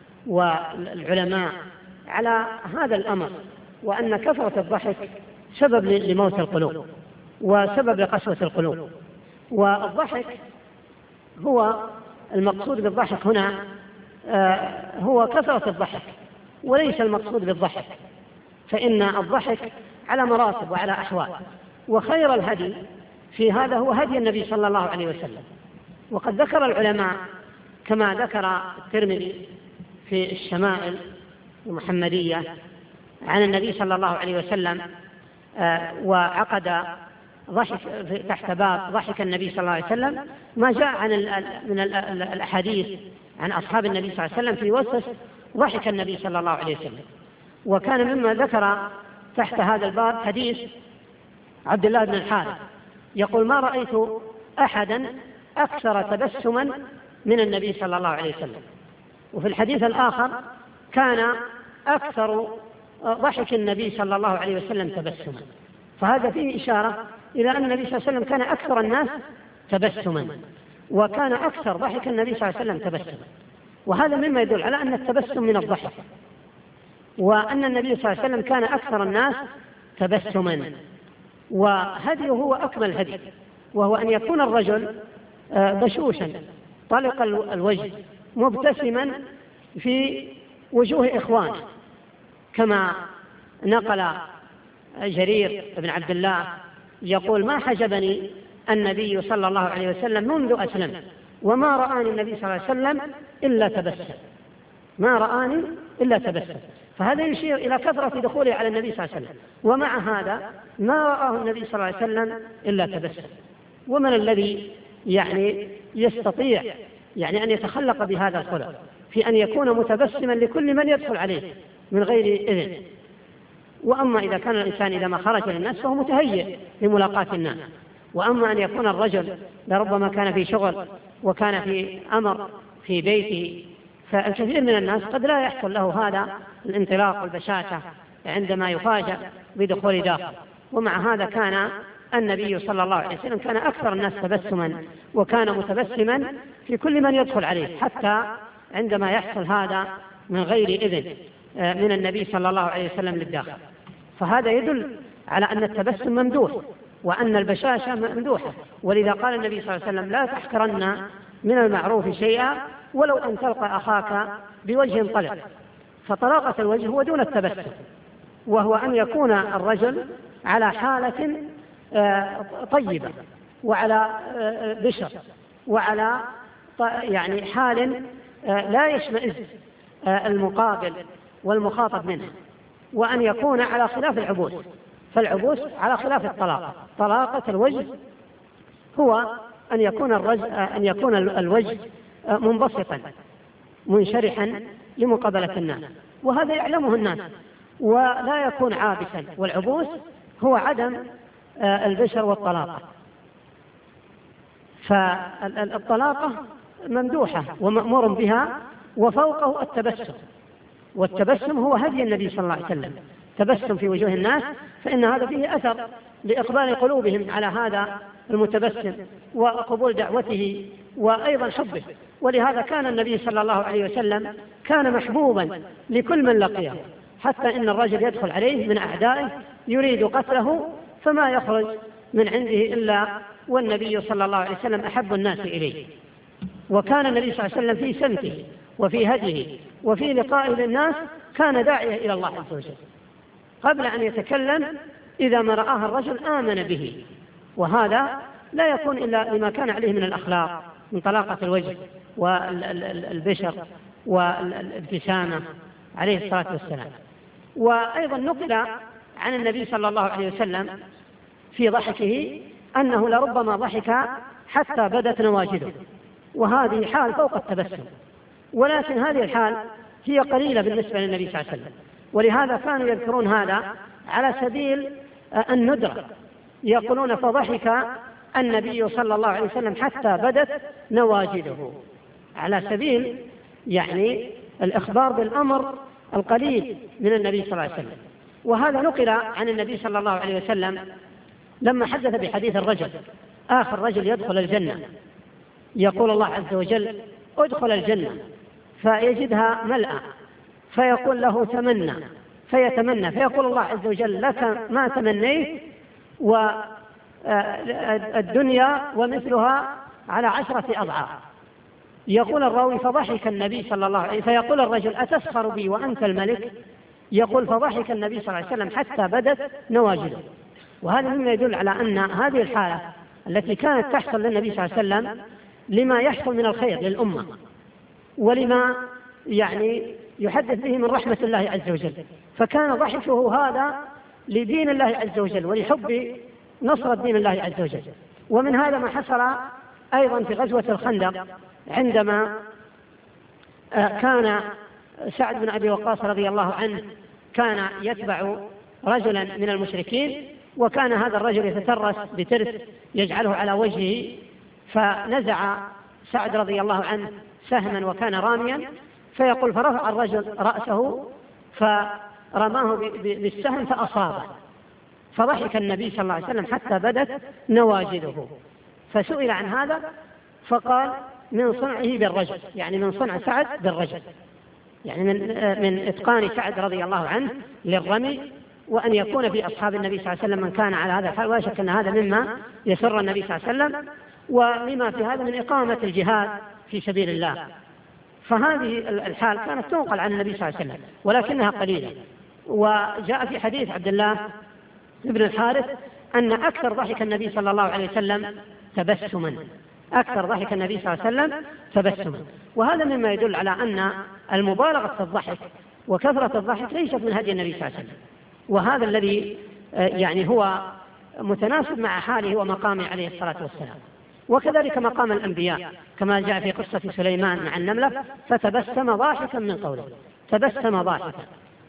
والعلماء على هذا الأمر، وأن كثرة الضحك سبب لموت القلوب وسبب لقسوة القلوب. والضحك هو المقصود بالضحك هنا هو كثرة الضحك، وليس المقصود بالضحك، فإن الضحك على مراتب وعلى أحوال. وخير الهدي في هذا هو هدي النبي صلى الله عليه وسلم. وقد ذكر العلماء كما ذكر الترمذي في الشمائل المحمدية عن النبي صلى الله عليه وسلم، وعقد ضحك تحت باب ضحك النبي صلى الله عليه وسلم ما جاء عن من الأحاديث عن أصحاب النبي صلى الله عليه وسلم في وصف ضحك النبي صلى الله عليه وسلم. وكان مما ذكر تحت هذا الباب حديث عبد الله بن الحارث يقول: ما رأيت أحدا أكثر تبسما من النبي صلى الله عليه وسلم. وفي الحديث الآخر: كان أكثر ضحك النبي صلى الله عليه وسلم تبسما. فهذا فيه إشارة إلى أن النبي صلى الله عليه وسلم كان أكثر الناس تبسما، وكان أكثر ضحك النبي صلى الله عليه وسلم تبسما. وهذا مما يدل على أن التبسم من الضحك، وأن النبي صلى الله عليه وسلم كان أكثر الناس تبسما. وهديه هو أكمل هدي، وهو أن يكون الرجل بشوشا طلق الوجه مبتسما في وجوه إخوانه، كما نقل جرير بن عبد الله يقول: ما حجبني النبي صلى الله عليه وسلم منذ أسلم، وما رآني النبي صلى الله عليه وسلم إلا تبسم، ما رآني إلا تبسم. فهذا يشير إلى كثرة دخوله على النبي صلى الله عليه وسلم، ومع هذا ما رآه النبي صلى الله عليه وسلم إلا تبسم. ومن الذي يعني يستطيع يعني أن يتخلق بهذا الخلق في أن يكون متبسما لكل من يدخل عليه من غير إذن؟ وأما إذا كان الإنسان إذا ما خرج للناس فهو متهيئ لملاقاة الناس. وأما أن يكون الرجل لربما كان في شغل وكان في أمر في بيته، فالكثير من الناس قد لا يحصل له هذا الانطلاق والبشاشة عندما يفاجأ بدخول داخل. ومع هذا كان النبي صلى الله عليه وسلم كان أكثر الناس تبسما، وكان متبسما في كل من يدخل عليه، حتى عندما يحصل هذا من غير إذن من النبي صلى الله عليه وسلم للداخل. فهذا يدل على أن التبسم ممدوح، وأن البشاشة ممدوحة. ولذا قال النبي صلى الله عليه وسلم: لا تحقرن من المعروف شيئا ولو أن تلقى أخاك بوجه طلق. فطلاقة الوجه هو دون التبسم، وهو أن يكون الرجل على حالة طيبة وعلى بشر وعلى يعني حال لا يشمئز المقابل والمخاطب منه، وأن يكون على خلاف العبوس. فالعبوس على خلاف الطلاقة. طلاقة الوجه هو أن يكون الرجل أن يكون الوجه منبسطا منشرحا لمقابلة الناس، وهذا يعلمه الناس، ولا يكون عابسا. والعبوس هو عدم البشر والطلاقة. فالطلاقة ممدوحة ومأمور بها، وفوقه التبسم. والتبسم هو هدي النبي صلى الله عليه وسلم، تبسم في وجوه الناس، فإن هذا فيه أثر لإقبال قلوبهم على هذا المتبسم وقبول دعوته وأيضا حبه. ولهذا كان النبي صلى الله عليه وسلم كان محبوبا لكل من لقيه، حتى إن الرجل يدخل عليه من أعدائه يريد قتله فما يخرج من عنده إلا والنبي صلى الله عليه وسلم أحب الناس إليه. وكان النبي صلى الله عليه وسلم في سمته وفي هديه وفي لقائه للناس كان داعية إلى الله عز وجل قبل أن يتكلم. إذا ما رآه الرجل آمن به، وهذا لا يكون إلا لما كان عليه من الأخلاق، من طلاقة الوجه والبشر والابتسامة عليه الصلاة والسلام. وأيضا نقل عن النبي صلى الله عليه وسلم في ضحكه أنه لربما ضحك حتى بدت نواجذه، وهذه حال فوق التبسم. ولكن هذه الحال هي قليلة بالنسبة للنبي صلى الله عليه وسلم، ولهذا كانوا يذكرون هذا على سبيل الندرة، يقولون: فضحك النبي صلى الله عليه وسلم حتى بدت نواجذه، على سبيل يعني الإخبار بالأمر القليل من النبي صلى الله عليه وسلم. وهذا نقل عن النبي صلى الله عليه وسلم لما حدث بحديث الرجل آخر رجل يدخل الجنة، يقول الله عز وجل ادخل الجنة فيجدها ملأى، فيقول له تمنى، فيتمنى، فيقول الله عز وجل لك ما تمنيت والدنيا ومثلها على عشرة أضعاف. يقول الراوي فضحك النبي صلى الله عليه وسلم، فيقول الرجل أتسخر بي وأنت الملك؟ يقول فضحك النبي صلى الله عليه وسلم حتى بدت نواجذه. وهذا مما يدل على أن هذه الحالة التي كانت تحصل للنبي صلى الله عليه وسلم لما يحصل من الخير للأمة، ولما يعني يحدث به من رحمة الله عز وجل، فكان ضحكه هذا لدين الله عز وجل ولحب نصرة دين الله عز وجل. ومن هذا ما حصل أيضا في غزوة الخندق، عندما كان سعد بن أبي وقاص رضي الله عنه كان يتبع رجلا من المشركين، وكان هذا الرجل يتترس بترس يجعله على وجهه، فنزع سعد رضي الله عنه سهما وكان راميا، فيقول فرفع الرجل رأسه فرماه بالسهم فأصابه، فضحك النبي صلى الله عليه وسلم حتى بدت نواجذه. فسئل عن هذا فقال من صنعه بالرجل، يعني من صنع سعد بالرجل، يعني من من إتقان سعد رضي الله عنه للرمي، وأن يكون في أصحاب النبي صلى الله عليه وسلم من كان على هذا الحال. ولا شك أن هذا مما يسر النبي صلى الله عليه وسلم، ولما في هذا من إقامة الجهاد في سبيل الله. فهذه الحال كانت تنقل عن النبي صلى الله عليه وسلم ولكنها قليلة. وجاء في حديث عبد الله بن الحارث أن أكثر ضحك النبي صلى الله عليه وسلم تبسما، أكثر ضحك النبي صلى الله عليه وسلم تبسما. وهذا مما يدل على أن المبالغة في الضحك وكثرة الضحك ليست من هدي النبي صلى الله عليه وسلم، وهذا الذي يعني هو متناسب مع حاله ومقامه عليه الصلاة والسلام. وكذلك مقام الأنبياء كما جاء في قصة سليمان مع النملة فتبسم ضاحكا من قوله، تبسم ضاحكا.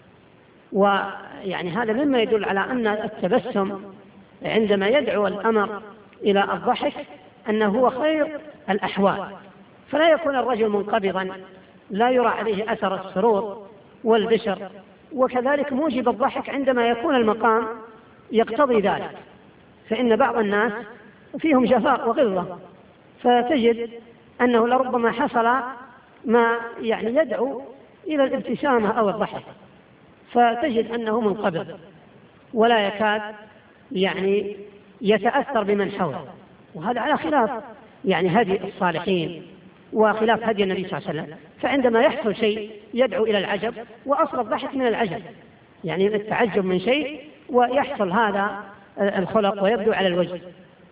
ويعني هذا مما يدل على أن التبسم عندما يدعو الأمر إلى الضحك أنه هو خير الأحوال، فلا يكون الرجل منقبضا لا يرى عليه أثر السرور والبشر. وكذلك موجب الضحك عندما يكون المقام يقتضي ذلك، فإن بعض الناس فيهم جفاء وغلظة، فتجد أنه لربما حصل ما يعني يدعو إلى الابتسامة أو الضحك، فتجد أنه منقبض ولا يكاد يعني يتأثر بمن حوله. وهذا على خلاف يعني هدي الصالحين وخلاف هدي النبي صلى الله عليه وسلم. فعندما يحصل شيء يدعو إلى العجب، وأصل الضحك من العجب، يعني التعجب من شيء ويحصل هذا الخلق ويبدو على الوجه.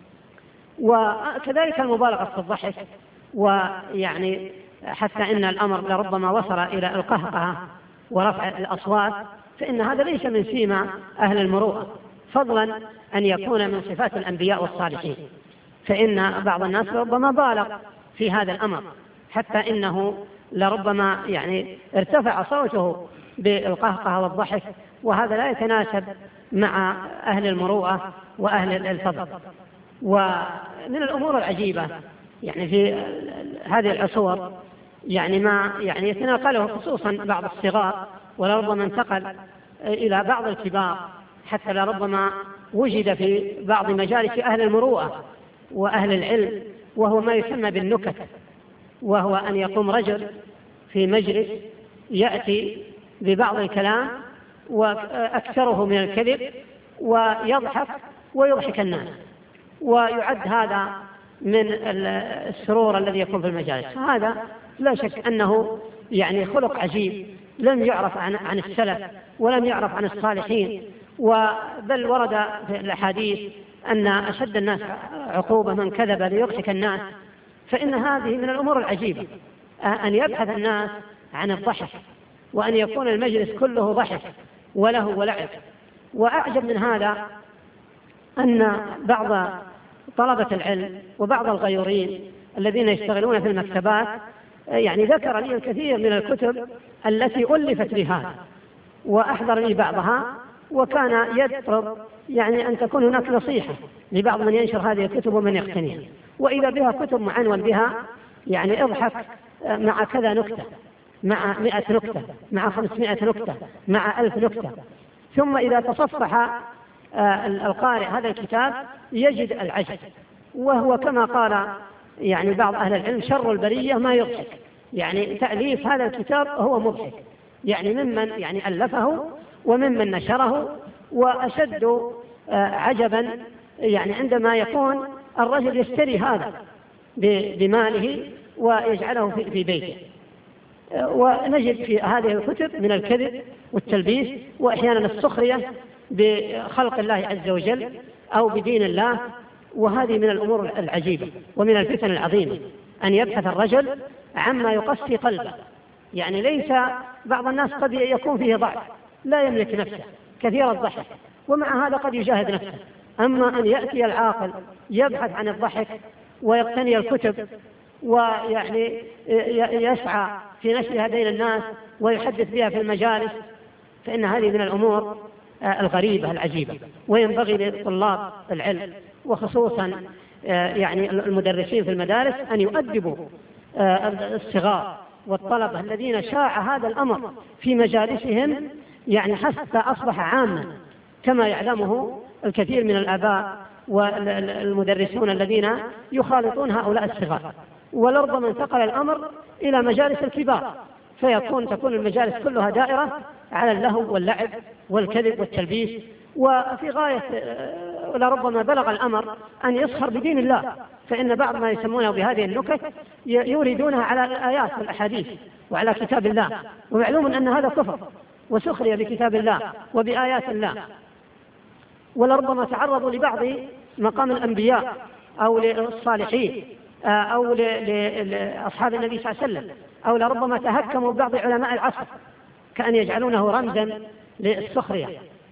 وكذلك المبالغة في الضحك، ويعني حتى إن الأمر لربما وصل إلى القهقه ورفع الأصوات، فإن هذا ليس من سيما أهل المروءة، فضلا أن يكون من صفات الأنبياء والصالحين. فإن بعض الناس ربما بالغ في هذا الأمر، حتى إنه لربما يعني ارتفع صوته بالقهقه والضحك، وهذا لا يتناسب مع أهل المروءة وأهل الفضل. ومن الأمور العجيبة يعني في هذه العصور يعني ما يعني يتناقله خصوصا بعض الصغار، ولربما انتقل إلى بعض الكبار، حتى لربما وجد في بعض مجالس أهل المروءة وأهل العلم، وهو ما يسمى بالنكت، وهو أن يقوم رجل في مجلس يأتي ببعض الكلام وأكثره من الكذب ويضحك ويضحك الناس، ويعد هذا من السرور الذي يكون في المجالس. هذا لا شك أنه يعني خلق عجيب لم يعرف عن عن السلف ولم يعرف عن الصالحين، بل ورد في الأحاديث أن أشد الناس عقوبة من كذب ليضحك الناس. فإن هذه من الأمور العجيبة أن يبحث الناس عن الضحك، وأن يكون المجلس كله ضحك وله ولعب. وأعجب من هذا أن بعض طلبة العلم وبعض الغيورين الذين يشتغلون في المكتبات يعني ذكر لي الكثير من الكتب التي ألفت لهذا، وأحضر لي بعضها، وكان يطلب يعني أن تكون هناك نصيحة لبعض من ينشر هذه الكتب ومن يقتنيها، وإذا بها كتب معنون بها يعني اضحك مع كذا نكتة، مع مئة نكتة، مع خمسمائة نكتة، مع ألف نكتة. ثم إذا تصفح القارئ هذا الكتاب يجد العجب، وهو كما قال يعني بعض أهل العلم شر البرية ما يضحك، يعني تأليف هذا الكتاب هو مضحك، يعني ممن يعني ألفه وممن نشره. وأشد عجبا يعني عندما يكون الرجل يشتري هذا بماله ويجعله في بيته. ونجد في هذه الكتب من الكذب والتلبيس وأحيانا السخرية بخلق الله عز وجل أو بدين الله، وهذه من الأمور العجيبة ومن الفتن العظيمة أن يبحث الرجل عما يقسي قلبه. يعني ليس بعض الناس قد يكون فيه ضعف لا يملك نفسه كثير الضحك، ومع هذا قد يجاهد نفسه. أما أن يأتي العاقل يبحث عن الضحك ويقتني الكتب ويعني يسعى في نشرها بين الناس ويحدث بها في المجالس، فإن هذه من الأمور الغريبة العجيبة. وينبغي لطلاب العلم وخصوصا يعني المدرسين في المدارس أن يؤدبوا الصغار والطلبة الذين شاع هذا الأمر في مجالسهم، يعني حتى أصبح عاما كما يعلمه الكثير من الآباء والمدرسون الذين يخالطون هؤلاء الصغار. ولربما انتقل الأمر إلى مجالس الكبار، فيكون تكون المجالس كلها دائرة على اللهو واللعب والكذب والتلبيس. وفي غاية لربما بلغ الأمر أن يسخر بدين الله، فإن بعض ما يسمونه بهذه النكت يريدونها على الآيات والأحاديث وعلى كتاب الله، ومعلوم أن هذا كفر وسخرية بكتاب الله وبآيات الله. ولربما تعرضوا لبعض مقام الأنبياء أو للصالحين أو لأصحاب النبي صلى الله عليه وسلم، أو لربما تهكموا بعض علماء العصر كأن يجعلونه رمزا للسخرية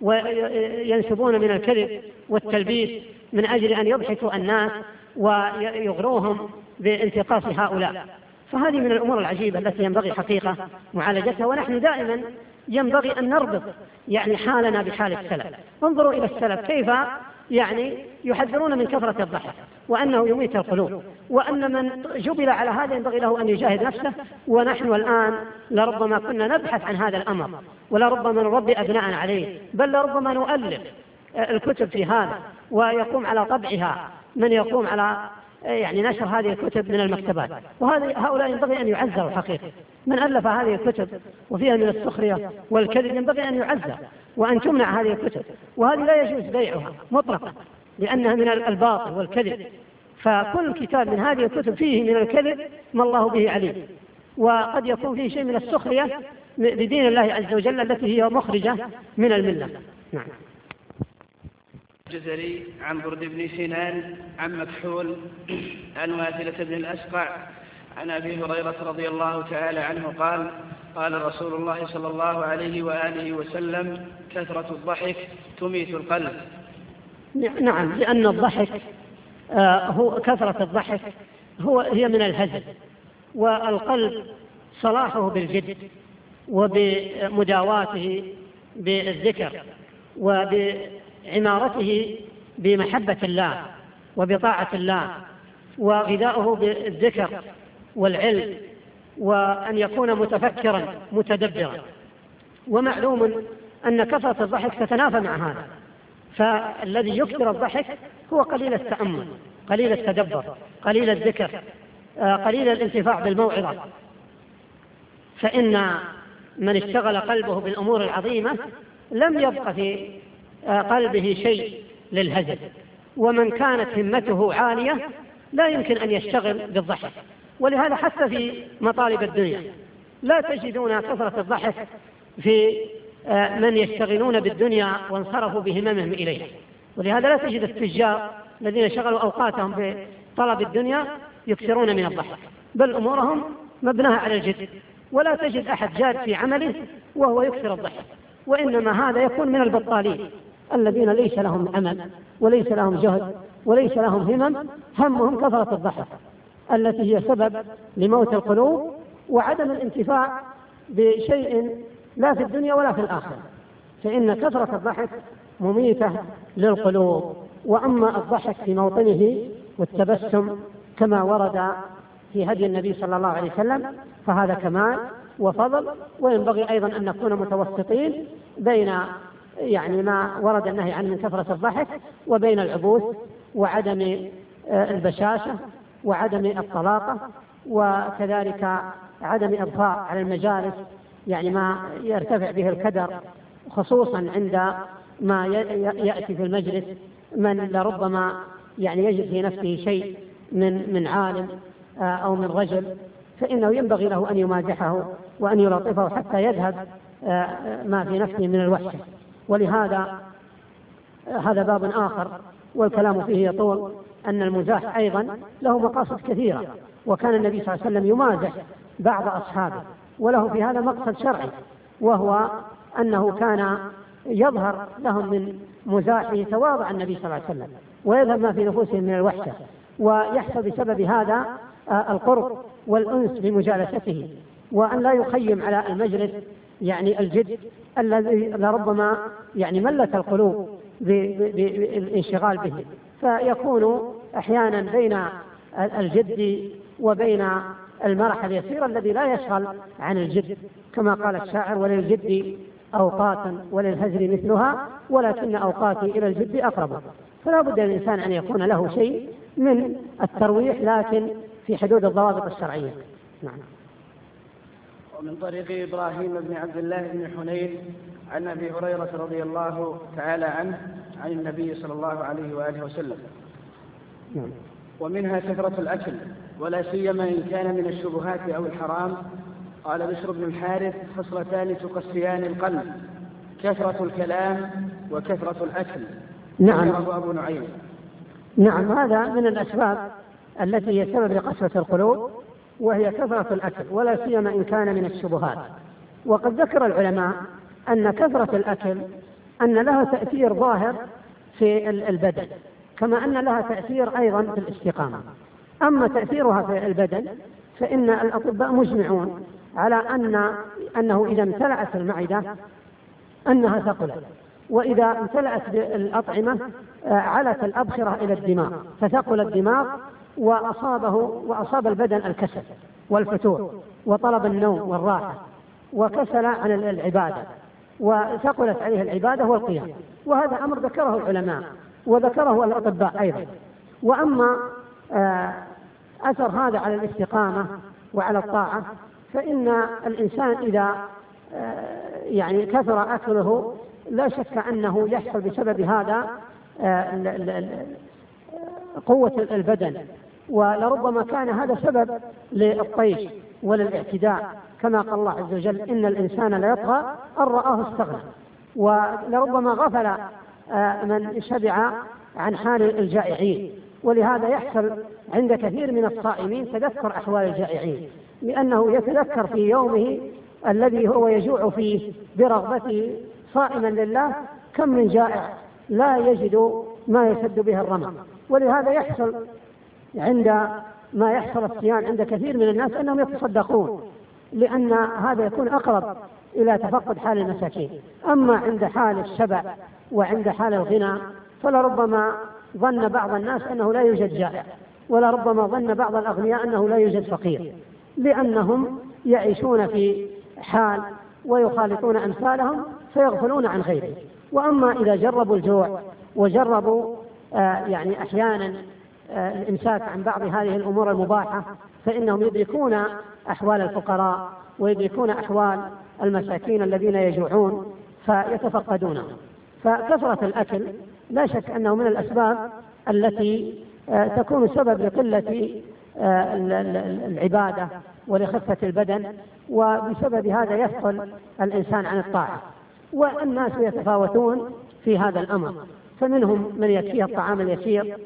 وينسبون من الكذب والتلبيس من أجل أن يضحكوا الناس ويغروهم بانتقاص هؤلاء. فهذه من الأمور العجيبة التي ينبغي حقيقة معالجتها. ونحن دائما ينبغي أن نربط يعني حالنا بحال السلف. انظروا إلى السلف كيف يعني يحذرون من كثرة الضحك وأنه يميت القلوب، وأن من جبل على هذا ينبغي له أن يجاهد نفسه. ونحن الآن لربما كنا نبحث عن هذا الأمر، ولربما نربي أبناءنا عليه، بل لربما نؤلف الكتب في هذا ويقوم على طبعها من يقوم على يعني نشر هذه الكتب من المكتبات. وهؤلاء ينبغي أن يعزروا حقيقة. من ألف هذه الكتب وفيها من السخرية والكذب ينبغي أن يعزر وأن تمنع هذه الكتب، وهذه لا يجوز بيعها مطلقا لأنها من الباطل والكذب. فكل كتاب من هذه الكتب فيه من الكذب ما الله به عليم، وقد يكون فيه شيء من السخرية بدين الله عز وجل التي هي مخرجة من الملة. نعم. الجزري عن برد بن سنان عن مكحول عن واثلة بن الأسقع عن أبي هريرة رضي الله تعالى عنه قال: قال رسول الله صلى الله عليه وآله وسلم: كثرة الضحك تميت القلب. نعم، لأن الضحك آه هو كثرة الضحك هو هي من الهزل، والقلب صلاحه بالجد وبمداواته بالذكر وبعمارته بمحبة الله وبطاعة الله، وغذاؤه بالذكر والعلم، وأن يكون متفكرا متدبرا. ومعلوم أن كثرة الضحك تتنافى مع هذا، فالذي يكثر الضحك هو قليل التأمل، قليل التدبر، قليل الذكر، قليل الانتفاع بالموعظة. فإن من اشتغل قلبه بالأمور العظيمة لم يبق في قلبه شيء للهزل. ومن كانت همته عالية لا يمكن أن يشتغل بالضحك. ولهذا حتى في مطالب الدنيا لا تجدون كثرة الضحك في من يشتغلون بالدنيا وانصرفوا بهممهم إليها. ولهذا لا تجد التجار الذين شغلوا أوقاتهم بطلب الدنيا يكثرون من الضحك، بل أمورهم مبناها على الجد. ولا تجد أحد جاد في عمله وهو يكثر الضحك، وإنما هذا يكون من البطالين الذين ليس لهم عمل وليس لهم جهد وليس لهم همم، همهم كثرة الضحك التي هي سبب لموت القلوب وعدم الانتفاع بشيء لا في الدنيا ولا في الآخرة. فإن كثرة الضحك مميتة للقلوب. وأما الضحك في موطنه والتبسم كما ورد في هدي النبي صلى الله عليه وسلم فهذا كمال وفضل. وينبغي أيضا أن نكون متوسطين بين يعني ما ورد النهي عنه من كثرة الضحك، وبين العبوس وعدم البشاشة وعدم الطلاقة، وكذلك عدم إضفاء على المجالس يعني ما يرتفع به الكدر، خصوصا عند ما يأتي في المجلس من لربما يعني يجد في نفسه شيء من من عالم أو من رجل، فإنه ينبغي له أن يمازحه وأن يلطفه حتى يذهب ما في نفسه من الوحشة. ولهذا هذا باب آخر والكلام فيه يطول، أن المزاح أيضا له مقاصد كثيرة، وكان النبي صلى الله عليه وسلم يمازح بعض أصحابه وله في هذا مقصد شرعي، وهو أنه كان يظهر لهم من مزاحه تواضع النبي صلى الله عليه وسلم، ويذهب ما في نفوسهم من الوحشة، ويحصل بسبب هذا القرب والأنس بمجالسته، وأن لا يخيم على المجلس يعني الجد الذي لربما يعني ملت القلوب بالانشغال به، فيكون أحيانا بين الجد وبين المرح اليسير الذي لا يشغل عن الجد، كما قال الشاعر: وللجد أوقات وللهجر مثلها ولكن أوقاتي إلى الجد أقرب. فلا بد للإنسان أن يكون له شيء من الترويح، لكن في حدود الضوابط الشرعية. نعم. ومن طريق إبراهيم بن عبد الله بن حنين عن أبي هريرة رضي الله تعالى عنه عن النبي صلى الله عليه وآله وسلم. نعم. ومنها كثرة الأكل، ولا سيما إن كان من الشبهات أو الحرام. قال بشر بن الحارث: خصلتان تقسيان القلب، كثرة الكلام وكثرة الأكل. نعم. أبو نعيم. نعم، هذا من الأسباب التي هي سبب لقسوة القلوب، وهي كثرة الأكل، ولا سيما إن كان من الشبهات. وقد ذكر العلماء أن كثرة الأكل أن لها تأثير ظاهر في البدن، كما أن لها تأثير أيضا في الاستقامة. أما تأثيرها في البدن فإن الأطباء مجمعون على أن أنه إذا امتلأت المعدة أنها ثقلت، وإذا امتلأت بالأطعمة علت الأبخرة إلى الدماغ فثقل الدماغ، وأصابه وأصاب البدن الكسل والفتور وطلب النوم والراحة، وكسل عن العبادة، وثقلت عليه العبادة والقيام. وهذا أمر ذكره العلماء وذكره الأطباء أيضا. وأما أثر هذا على الاستقامة وعلى الطاعة، فإن الإنسان إذا يعني كثر أكله لا شك أنه يحصل بسبب هذا قوة البدن، ولربما كان هذا سبب للطيش وللاعتداء، كما قال الله عز وجل: إن الإنسان ليطغى أن رآه استغنى. ولربما غفل من شبع عن حال الجائعين، ولهذا يحصل عند كثير من الصائمين تذكر أحوال الجائعين، لأنه يتذكر في يومه الذي هو يجوع فيه برغبته صائما لله كم من جائع لا يجد ما يسد به الرمق. ولهذا يحصل عند ما يحصل الصيام عند كثير من الناس أنهم يتصدقون، لأن هذا يكون أقرب إلى تفقد حال المساكين. أما عند حال الشبع وعند حال الغنى فلربما ظن بعض الناس أنه لا يوجد جائع، ولربما ظن بعض الأغنياء أنه لا يوجد فقير، لأنهم يعيشون في حال ويخالطون أمثالهم فيغفلون عن غيره. وأما إذا جربوا الجوع وجربوا آه يعني أحيانا آه الإمساك عن بعض هذه الأمور المباحة، فإنهم يدركون أحوال الفقراء ويدركون أحوال المساكين الذين يجوعون فيتفقدونهم. فكثرة الأكل لا شك أنه من الأسباب التي آه تكون سبب لقلة آه العبادة ولخفة البدن، وبسبب هذا يثقل الإنسان عن الطاعة. والناس يتفاوتون في هذا الأمر، فمنهم من يكفيه الطعام اليسير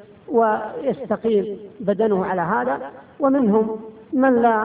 ويستقيم بدنه على هذا، ومنهم من لا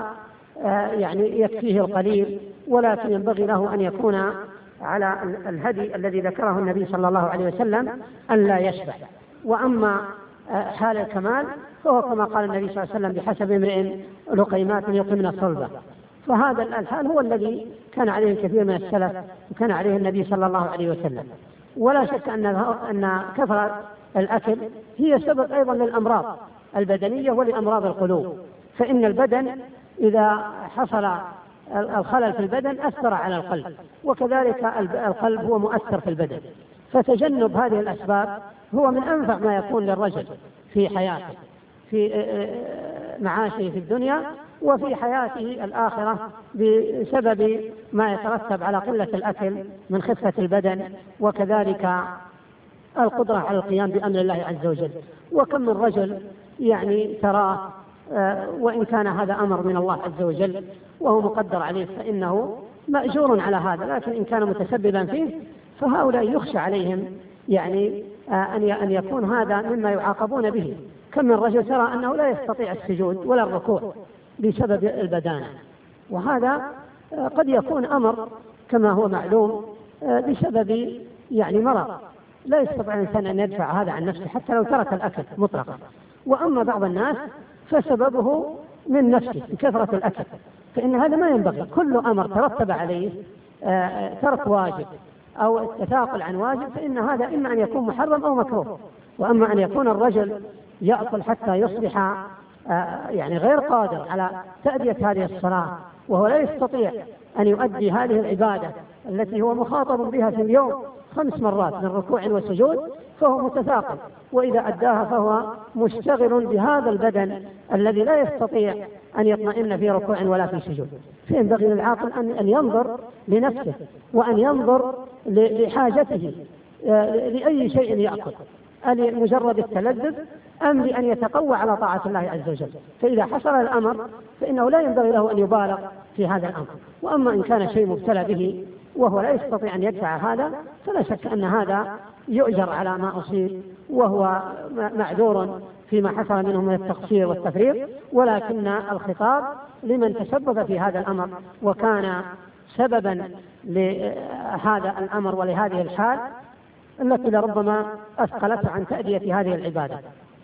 يعني يكفيه القليل، ولكن ينبغي له أن يكون على الهدي الذي ذكره النبي صلى الله عليه وسلم أن لا يشبع. وأما حال الكمال فهو كما قال النبي صلى الله عليه وسلم: بحسب امرئ لقيمات يقمن صلبه. فهذا الحال هو الذي كان عليه الكثير من السلف وكان عليه النبي صلى الله عليه وسلم. ولا شك أن أن كثرة الأكل هي سبب أيضا للأمراض البدنية ولأمراض القلوب، فإن البدن إذا حصل الخلل في البدن أثر على القلب، وكذلك القلب هو مؤثر في البدن. فتجنب هذه الأسباب هو من أنفع ما يكون للرجل في حياته، في معاشه في الدنيا وفي حياته الآخرة، بسبب ما يترتب على قلة الأكل من خفة البدن، وكذلك القدرة على القيام بأمر الله عز وجل. وكم من رجل يعني تراه وإن كان هذا أمر من الله عز وجل وهو مقدر عليه فإنه مأجور على هذا، لكن إن كان متسببا فيه فهؤلاء يخشى عليهم يعني أن يكون هذا مما يعاقبون به. كم من رجل ترى أنه لا يستطيع السجود ولا الركوع بسبب البدانة، وهذا قد يكون أمر كما هو معلوم بسبب يعني مرض لا يستطيع الإنسان أن يدفع هذا عن نفسه حتى لو ترك الأكل مطلقا. وأما بعض الناس فسببه من نفسه بكثرة الأكل، فإن هذا ما ينبغي. كل أمر ترتب عليه ترك واجب أو التثاقل عن واجب فإن هذا إما أن يكون محرم أو مكروه. وأما أن يكون الرجل يأكل حتى يصبح يعني غير قادر على تأدية هذه الصلاة وهو لا يستطيع أن يؤدي هذه العبادة التي هو مخاطب بها في اليوم خمس مرات من ركوع وسجود، فهو متثاقل، وإذا أداها فهو مشتغل بهذا البدن الذي لا يستطيع أن يطمئن في ركوع ولا في سجود. فينبغي للعاقل أن ينظر لنفسه وأن ينظر لحاجته لأي شيء يأكل، أن مجرد التلذذ أم لأن يتقوى على طاعة الله عز وجل. فإذا حصل الأمر فإنه لا ينبغي له أن يبالغ في هذا الأمر. وأما إن كان شيء مبتلى به وهو لا يستطيع أن يدفع هذا فلا شك أن هذا يؤجر على ما أصيب وهو معذور فيما حصل منه من التقصير والتفريط، ولكن الخطاب لمن تسبب في هذا الأمر وكان سببا لهذا الأمر ولهذه الحال التي لربما أثقلت عن تأدية هذه العبادة.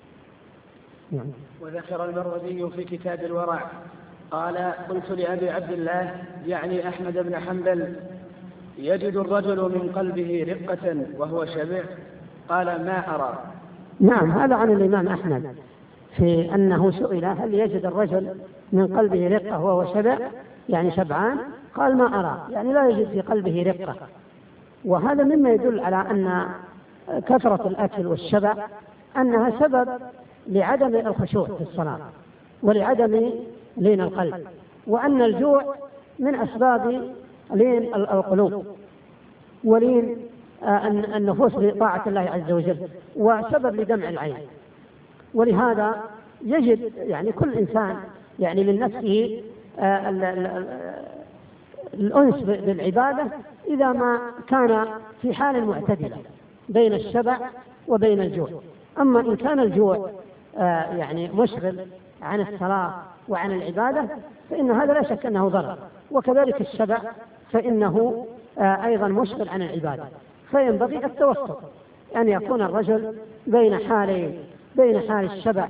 وذكر المروزي في كتاب الورع قال: قلت لأبي عبد الله يعني أحمد بن حنبل: يجد الرجل من قلبه رقة وهو شبع؟ قال: ما أرى. نعم، هذا عن الإمام أحمد في أنه سئل: هل يجد الرجل من قلبه رقة وهو شبع يعني شبعان؟ قال: ما أرى، يعني لا يجد في قلبه رقة. وهذا مما يدل على أن كثرة الأكل والشبع أنها سبب لعدم الخشوع في الصلاة ولعدم لين القلب، وأن الجوع من أسباب لين القلوب ولين النفوس بطاعة الله عز وجل وسبب لدمع العين. ولهذا يجد يعني كل إنسان يعني من نفسه الأنس بالعبادة إذا ما كان في حال معتدلة بين الشبع وبين الجوع. أما إن كان الجوع يعني مشغل عن الصلاة وعن العبادة فإن هذا لا شك أنه ضرر، وكذلك الشبع فإنه أيضا مشغل عن العبادة. فينبغي التوسط، أن يكون الرجل بين حالين، بين حال الشبع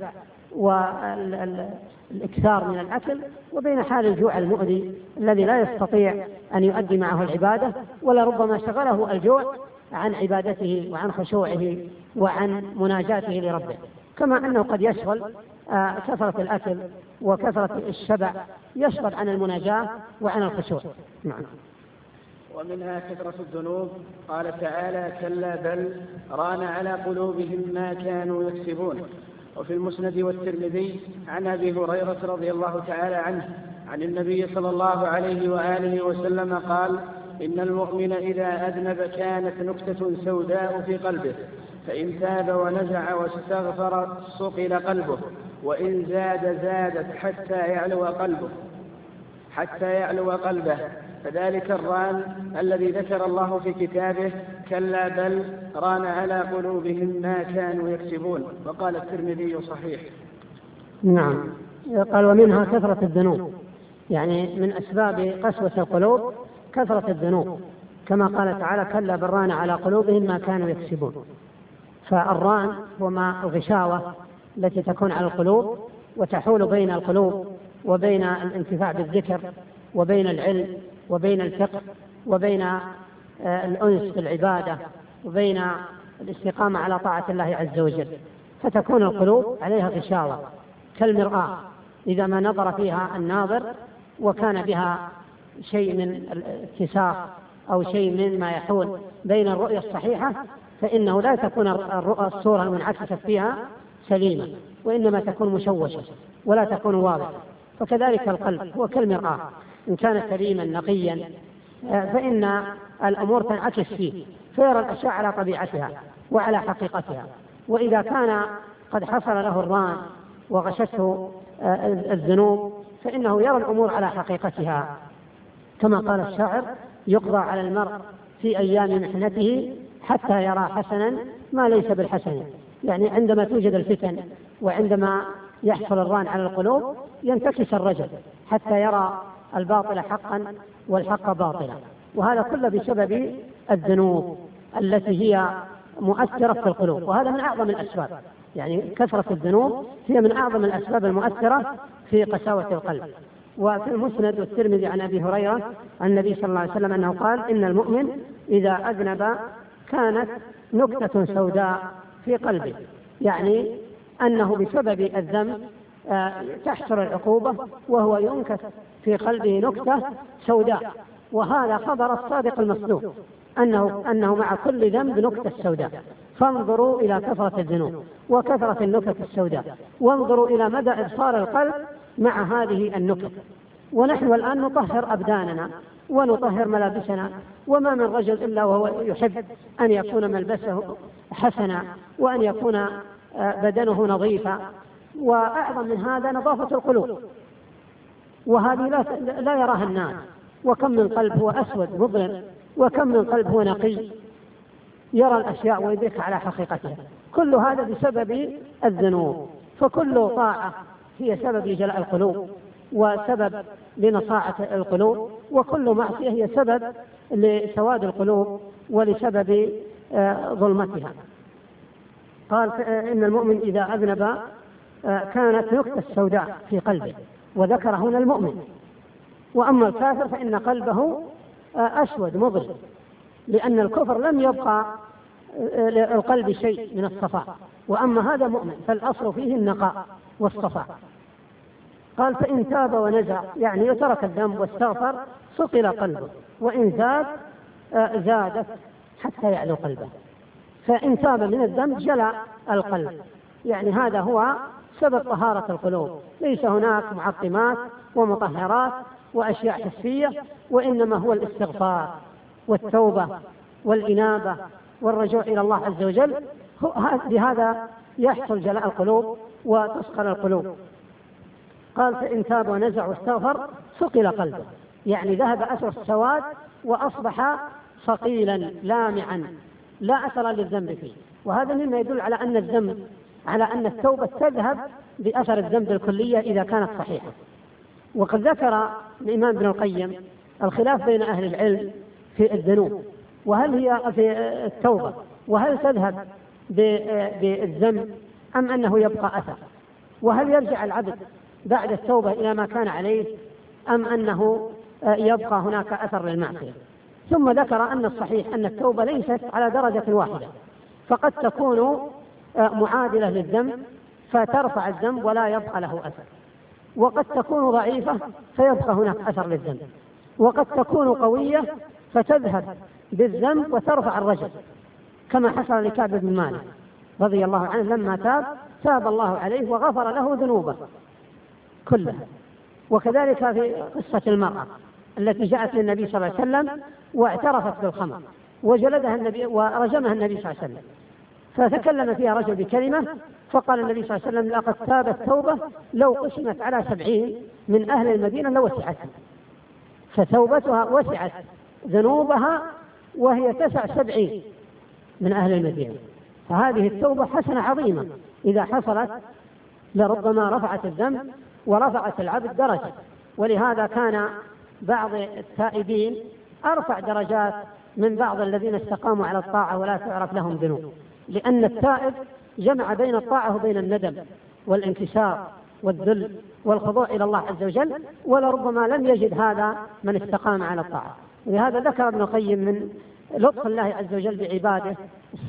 والإكثار من الأكل وبين حال الجوع المؤذي الذي لا يستطيع أن يؤدي معه العبادة، ولربما شغله الجوع عن عبادته وعن خشوعه وعن مناجاته لربه، كما أنه قد يشغل كثرة الأكل وكثرة الشبع يشغل عن المناجاة وعن الخشوع. نعم. ومنها كثرة الذنوب. قال تعالى: كلا بل ران على قلوبهم ما كانوا يكسبون. وفي المسند والترمذي عن أبي هريرة رضي الله تعالى عنه عن النبي صلى الله عليه وآله وسلم قال: إن المؤمن إذا أذنب كانت نكتة سوداء في قلبه، فإن تاب ونزع واستغفر صقل قلبه، وإن زاد زادت حتى يعلو قلبه حتى يعلو قلبه فذلك الران الذي ذكر الله في كتابه: كلا بل ران على قلوبهم ما كانوا يكسبون. وقال الترمذي: صحيح. نعم. قال: ومنها كثرة الذنوب، يعني من أسباب قسوة القلوب كثرة الذنوب، كما قال تعالى: كلا بل ران على قلوبهم ما كانوا يكسبون. فالران هو ما الغشاوة التي تكون على القلوب وتحول بين القلوب وبين الانتفاع بالذكر وبين العلم وبين الفقه وبين الأنس بالعبادة وبين الاستقامة على طاعة الله عز وجل، فتكون القلوب عليها غشاوة كالمرآة إذا ما نظر فيها الناظر وكان بها شيء من الاتساق أو شيء مما يحول بين الرؤية الصحيحة، فإنه لا تكون الرؤى الصورة المنعكسة فيها سليمة، وإنما تكون مشوشة ولا تكون واضحة. فكذلك القلب هو كالمرآة، إن كان سليما نقيا فإن الأمور تنعكس فيه فيرى الأشياء على طبيعتها وعلى حقيقتها. وإذا كان قد حصل له الران وغشته الذنوب فإنه يرى الأمور على حقيقتها، كما قال الشاعر: يقضى على المرء في أيام محنته حتى يرى حسنا ما ليس بالحسن. يعني عندما توجد الفتن وعندما يحصل الران على القلوب ينتكس الرجل حتى يرى الباطل حقا والحق باطلا، وهذا كله بسبب الذنوب التي هي مؤثرة في القلوب، وهذا من أعظم الأسباب. يعني كثرة الذنوب هي من أعظم الأسباب المؤثرة في قساوة القلب. وفي المسند والترمذي عن أبي هريرة عن النبي صلى الله عليه وسلم أنه قال: إن المؤمن إذا أذنب كانت نكتة سوداء في قلبه، يعني أنه بسبب الذنب تحصل العقوبة وهو ينكت في قلبه نكتة سوداء. وهذا خبر الصادق المصدوق أنه, أنه مع كل ذنب نكتة سوداء. فانظروا إلى كثرة الذنوب وكثرة النكت السوداء، وانظروا إلى مدى إبصار القلب مع هذه النكت. ونحن الآن نطهر أبداننا ونطهر ملابسنا، وما من رجل إلا وهو يحب أن يكون ملبسه حسنا وأن يكون بدنه نظيفا. وأعظم من هذا نظافة القلوب، وهذه لا, لا يراها الناس. وكم من قلب هو أسود مظلم، وكم من قلب هو نقي يرى الأشياء ويدرك على حقيقتها. كل هذا بسبب الذنوب. فكل طاعة هي سبب لجلاء القلوب وسبب لنصاعة القلوب، وكل معصية هي سبب لسواد القلوب ولسبب ظلمتها. قال: إن المؤمن إذا أذنب كانت نكتة سوداء في قلبه، وذكر هنا المؤمن. وأما الكافر فإن قلبه أسود مظلم، لأن الكفر لم يبقى للقلب شيء من الصفاء. وأما هذا مؤمن فالأصل فيه النقاء والصفاء. قال: فإن تاب ونزع، يعني يترك الذنب واستغفر، صقل قلبه، وإن زاد زادت حتى يعلو قلبه. فإن تاب من الذنب جلى القلب، يعني هذا هو سبب طهارة القلوب. ليس هناك معقمات ومطهرات وأشياء حسية، وإنما هو الاستغفار والتوبة والإنابة والرجوع إلى الله عز وجل. بهذا يحصل جلاء القلوب وتصقل القلوب. قال: فإن تاب ونزع واستغفر صقل قلبه، يعني ذهب أثر السواد وأصبح صقيلا لامعا لا أثر للذنب فيه. وهذا مما يدل على أن الذنب على أن التوبة تذهب بأثر الذنب الكلية إذا كانت صحيحة. وقد ذكر الإمام ابن القيم الخلاف بين أهل العلم في الذنوب، وهل هي في التوبة وهل تذهب بالذنب أم أنه يبقى أثر، وهل يرجع العبد بعد التوبة إلى ما كان عليه أم أنه يبقى هناك أثر للمعصية. ثم ذكر أن الصحيح أن التوبة ليست على درجة واحدة، فقد تكون معادلة للذنب فترفع الذنب ولا يبقى له أثر، وقد تكون ضعيفة فيبقى هناك أثر للذنب، وقد تكون قوية فتذهب بالذنب وترفع الرجل، كما حصل لكعب بن مالك رضي الله عنه لما تاب تاب الله عليه وغفر له ذنوبه كلها. وكذلك في قصة المرأة التي جاءت للنبي صلى الله عليه وسلم واعترفت بالخمر وجلدها النبي ورجمها النبي صلى الله عليه وسلم، فتكلم فيها رجل بكلمة فقال النبي صلى الله عليه وسلم: لقد تابت توبة لو قسمت على سبعين من أهل المدينة لوسعتها. فتوبتها وسعت ذنوبها وهي تسع سبعين من أهل المدينة. فهذه التوبة حسنة عظيمة إذا حصلت لربما رفعت الذنب ورفعت العبد درجة. ولهذا كان بعض التائبين أرفع درجات من بعض الذين استقاموا على الطاعة ولا تعرف لهم ذنوب، لأن التائب جمع بين الطاعة وبين الندم والانكسار والذل والخضوع إلى الله عز وجل، ولربما لم يجد هذا من استقام على الطاعة. ولهذا ذكر ابن القيم من لطف الله عز وجل بعباده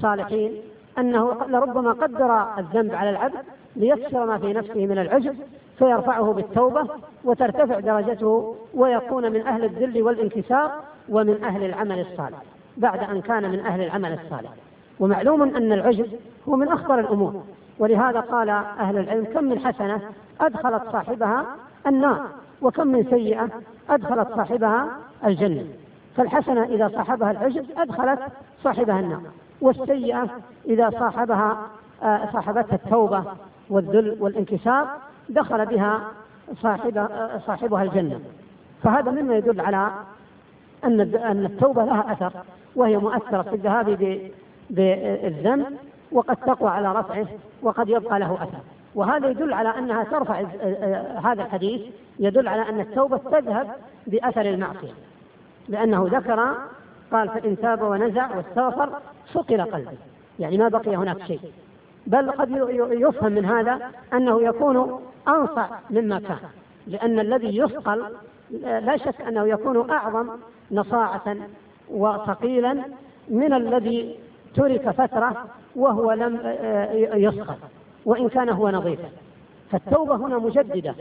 الصالحين أنه لربما قدر الذنب على العبد ليكسر ما في نفسه من العجب فيرفعه بالتوبة وترتفع درجته ويكون من أهل الذل والانكسار ومن أهل العمل الصالح بعد أن كان من أهل العمل الصالح. ومعلوم أن العجب هو من أخطر الأمور، ولهذا قال أهل العلم: كم من حسنة أدخلت صاحبها النار، وكم من سيئة أدخلت صاحبها الجنة. فالحسنة إذا صاحبها العجب أدخلت صاحبها النار، والسيئة إذا صاحبها صاحبتها التوبة والذل والانكسار دخل بها صاحب صاحبها الجنة. فهذا مما يدل على أن أن التوبة لها أثر، وهي مؤثرة في الذهاب بالذنب، وقد تقوى على رفعه، وقد يبقى له أثر. وهذا يدل على أنها ترفع. هذا الحديث يدل على أن التوبة تذهب بأثر المعصية، لأنه ذكر قال: فإن تاب ونزع واستغفر صقل قلبه، يعني ما بقي هناك شيء. بل قد يفهم من هذا أنه يكون أنصع مما كان، لأن الذي يثقل لا شك أنه يكون أعظم نصاعة وثقيلا من الذي ترك فترة وهو لم يثقل وإن كان هو نظيفا. فالتوبة هنا مجددة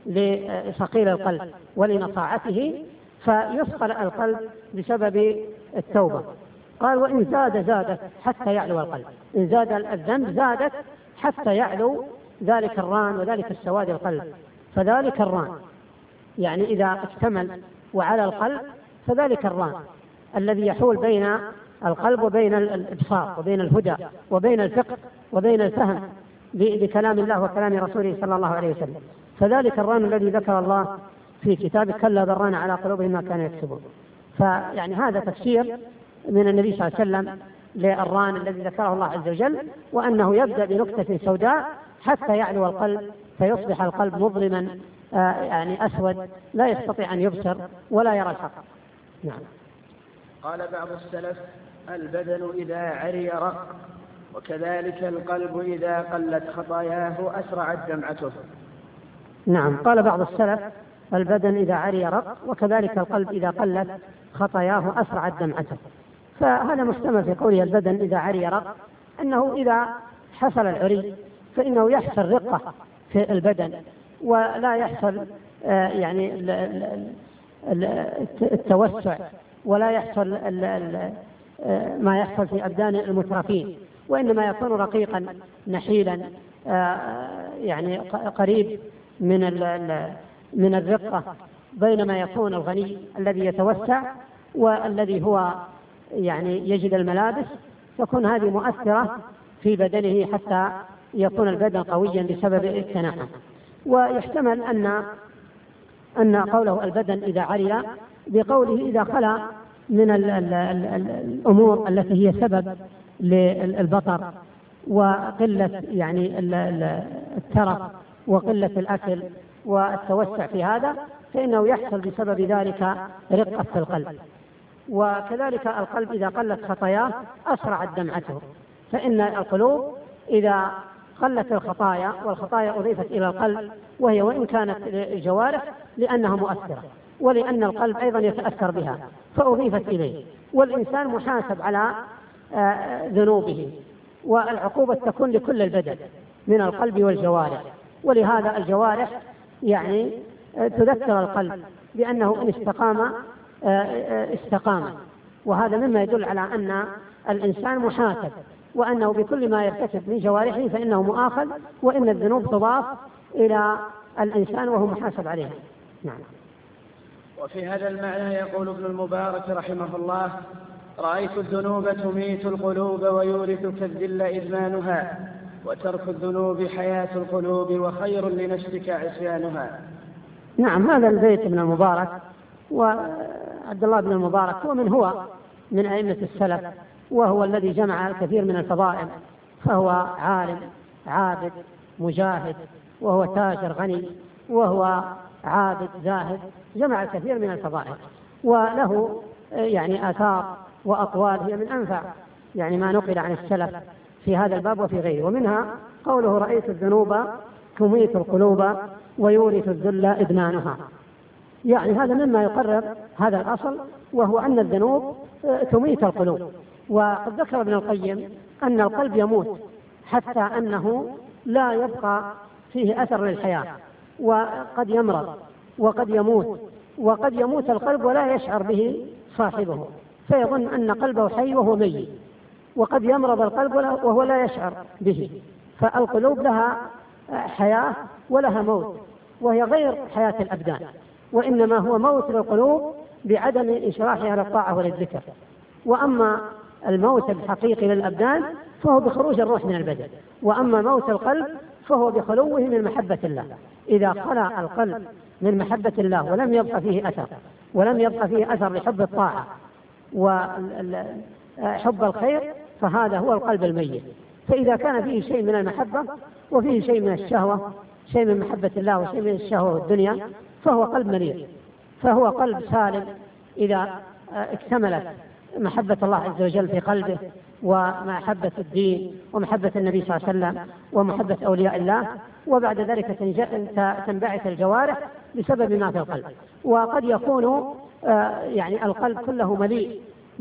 لثقيل القلب ولنصاعته، فيثقل القلب بسبب التوبة. قال: وإن زاد زادت حتى يعلو القلب. إن زاد الذنب زادت حتى يعلو ذلك الران وذلك السواد القلب. فذلك الران يعني إذا اكتمل وعلى القلب، فذلك الران الذي يحول بين القلب وبين الإبصار وبين الهدى وبين الفقه وبين الفهم بكلام الله وكلام رسوله صلى الله عليه وسلم. فذلك الران الذي ذكر الله في كتابه: كلا بل ران على قلوبهم ما كانوا يكسبون. فيعني هذا تفسير من النبي صلى الله عليه وسلم للران الذي ذكره الله عز وجل، وأنه يبدأ بنقطة سوداء حتى يعلو القلب فيصبح القلب مظلما آه يعني أسود لا يستطيع أن يبصر ولا يرى الحق. نعم. قال بعض السلف: البدن إذا عري رق، وكذلك القلب إذا قلت خطاياه أسرعت دمعته. نعم. قال بعض السلف: البدن إذا عري رق، وكذلك القلب إذا قلت خطاياه أسرعت دمعته. فهذا محتمل في قوله البدن إذا عري رق، أنه إذا حصل العري فإنه يحصل رقة في البدن، ولا يحصل آه يعني التوسع، ولا يحصل ما يحصل في أبدان المترفين، وإنما يكون رقيقا نحيلا يعني قريب من من الرقة، بينما يكون الغني الذي يتوسع والذي هو يعني يجد الملابس، تكون هذه مؤثرة في بدنه حتى يكون البدن قويا بسبب التناعم. ويحتمل أن أن قوله البدن إذا عري بقوله إذا خلا من ال ال ال ال الأمور التي هي سبب للبطر وقلة يعني الترف وقلة الأكل والتوسع في هذا، فإنه يحصل بسبب ذلك رقة في القلب. وكذلك القلب إذا قلت خطاياه أسرعت دمعته، فإن القلوب إذا قلت الخطايا، والخطايا أضيفت إلى القلب وهي وإن كانت الجوارح لأنها مؤثرة، ولأن القلب أيضا يتأثر بها فأضيفت إليه. والإنسان محاسب على ذنوبه، والعقوبة تكون لكل البدن من القلب والجوارح. ولهذا الجوارح يعني تذكر القلب بأنه إن استقام استقام، وهذا مما يدل على أن الإنسان محاسب، وأنه بكل ما يرتكب من جوارحه فإنه مؤاخذ، وإن الذنوب تضاف إلى الإنسان وهو محاسب عليها. نعم. وفي هذا المعنى يقول ابن المبارك رحمه الله: رأيت الذنوب تميت القلوب ويورثك الذل إدمانها، وترك الذنوب حياة القلوب وخير لنفسك عصيانها. نعم. هذا البيت ابن المبارك، وعبد الله بن المبارك هو من هو من أئمة السلف، وهو الذي جمع الكثير من الفضائل، فهو عالم عابد مجاهد، وهو تاجر غني، وهو عابد زاهد، جمع الكثير من الفضائل، وله يعني آثار وأقوال هي من أنفع يعني ما نقل عن السلف في هذا الباب وفي غيره. ومنها قوله: رأيت الذنوب تميت القلوب ويورث الذل إدمانها. يعني هذا مما يقرر هذا الأصل، وهو أن الذنوب تميت القلوب. وقد ذكر ابن القيم أن القلب يموت حتى أنه لا يبقى فيه أثر للحياة، وقد يمرض وقد يموت، وقد يموت القلب ولا يشعر به صاحبه، فيظن أن قلبه حي وهو ميت، وقد يمرض القلب وهو لا يشعر به. فالقلوب لها حياة ولها موت، وهي غير حياة الأبدان، وإنما هو موت للقلوب بعدم انشراحها للطاعة وللذكر. وأما الموت الحقيقي للأبدان فهو بخروج الروح من البدن، وأما موت القلب فهو بخلوه من محبة الله. إذا خلى القلب من محبة الله ولم يبقى فيه أثر، ولم يبقى فيه أثر لحب الطاعة وحب الخير، فهذا هو القلب الميت. فإذا كان فيه شيء من المحبة وفيه شيء من الشهوة، شيء من محبة الله وشيء من الشهوة والدنيا، فهو قلب مليء، فهو قلب سالم إذا اكتملت محبة الله عز وجل في قلبه، ومحبة الدين ومحبة النبي صلى الله عليه وسلم ومحبة أولياء الله، وبعد ذلك تنبعث الجوارح بسبب ما في القلب. وقد يكون يعني القلب كله مليء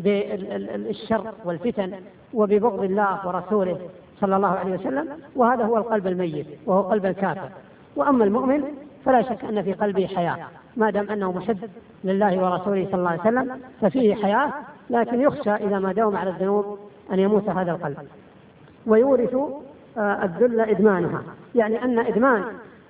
بالشر والفتن وببغض الله ورسوله صلى الله عليه وسلم، وهذا هو القلب الميت وهو قلب الكافر. وأما المؤمن فلا شك أن في قلبه حياة، ما دام أنه محب لله ورسوله صلى الله عليه وسلم ففيه حياة، لكن يخشى إذا ما داوم على الذنوب أن يموت هذا القلب. ويورث الذل إدمانها، يعني أن إدمان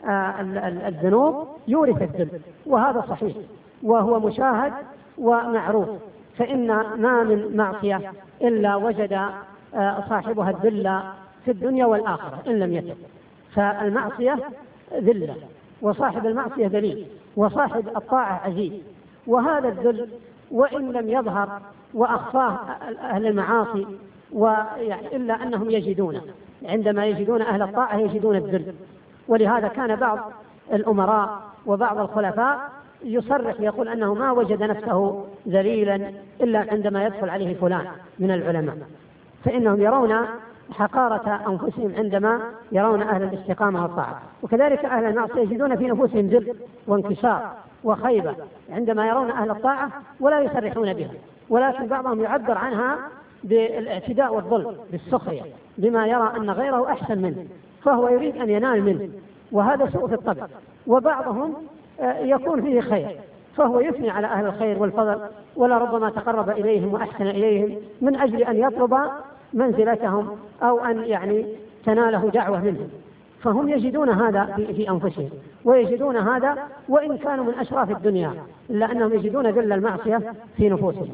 الذنوب يورث الذل، وهذا صحيح وهو مشاهد ومعروف. فإن ما من معصية إلا وجد صاحبها الذل في الدنيا والآخرة إن لم يتب. فالمعصية ذلة، وصاحب المعصية ذليل، وصاحب الطاعة عزيز. وهذا الذل وإن لم يظهر وأخفاه أهل المعاصي ويعني إلا أنهم يجدونه، عندما يجدون أهل الطاعة يجدون الذل. ولهذا كان بعض الأمراء وبعض الخلفاء يصرح يقول أنه ما وجد نفسه ذليلا إلا عندما يدخل عليه فلان من العلماء، فإنهم يرون حقارة أنفسهم عندما يرون أهل الاستقامة والطاعة. وكذلك أهل المعصية يجدون في نفوسهم ذل وانكسار وخيبة عندما يرون أهل الطاعة ولا يصرحون بها، ولكن بعضهم يعبر عنها بالاعتداء والظلم بالسخرية، بما يرى أن غيره أحسن منه فهو يريد أن ينال منه، وهذا سوء في الطبع. وبعضهم يكون فيه خير فهو يثني على أهل الخير والفضل، ولا ربما تقرب إليهم وأحسن إليهم من أجل أن يطلب منزلتهم أو أن يعني تناله دعوة منهم. فهم يجدون هذا في أنفسهم، ويجدون هذا وإن كانوا من أشراف الدنيا، إلا أنهم يجدون ذل المعصية في نفوسهم.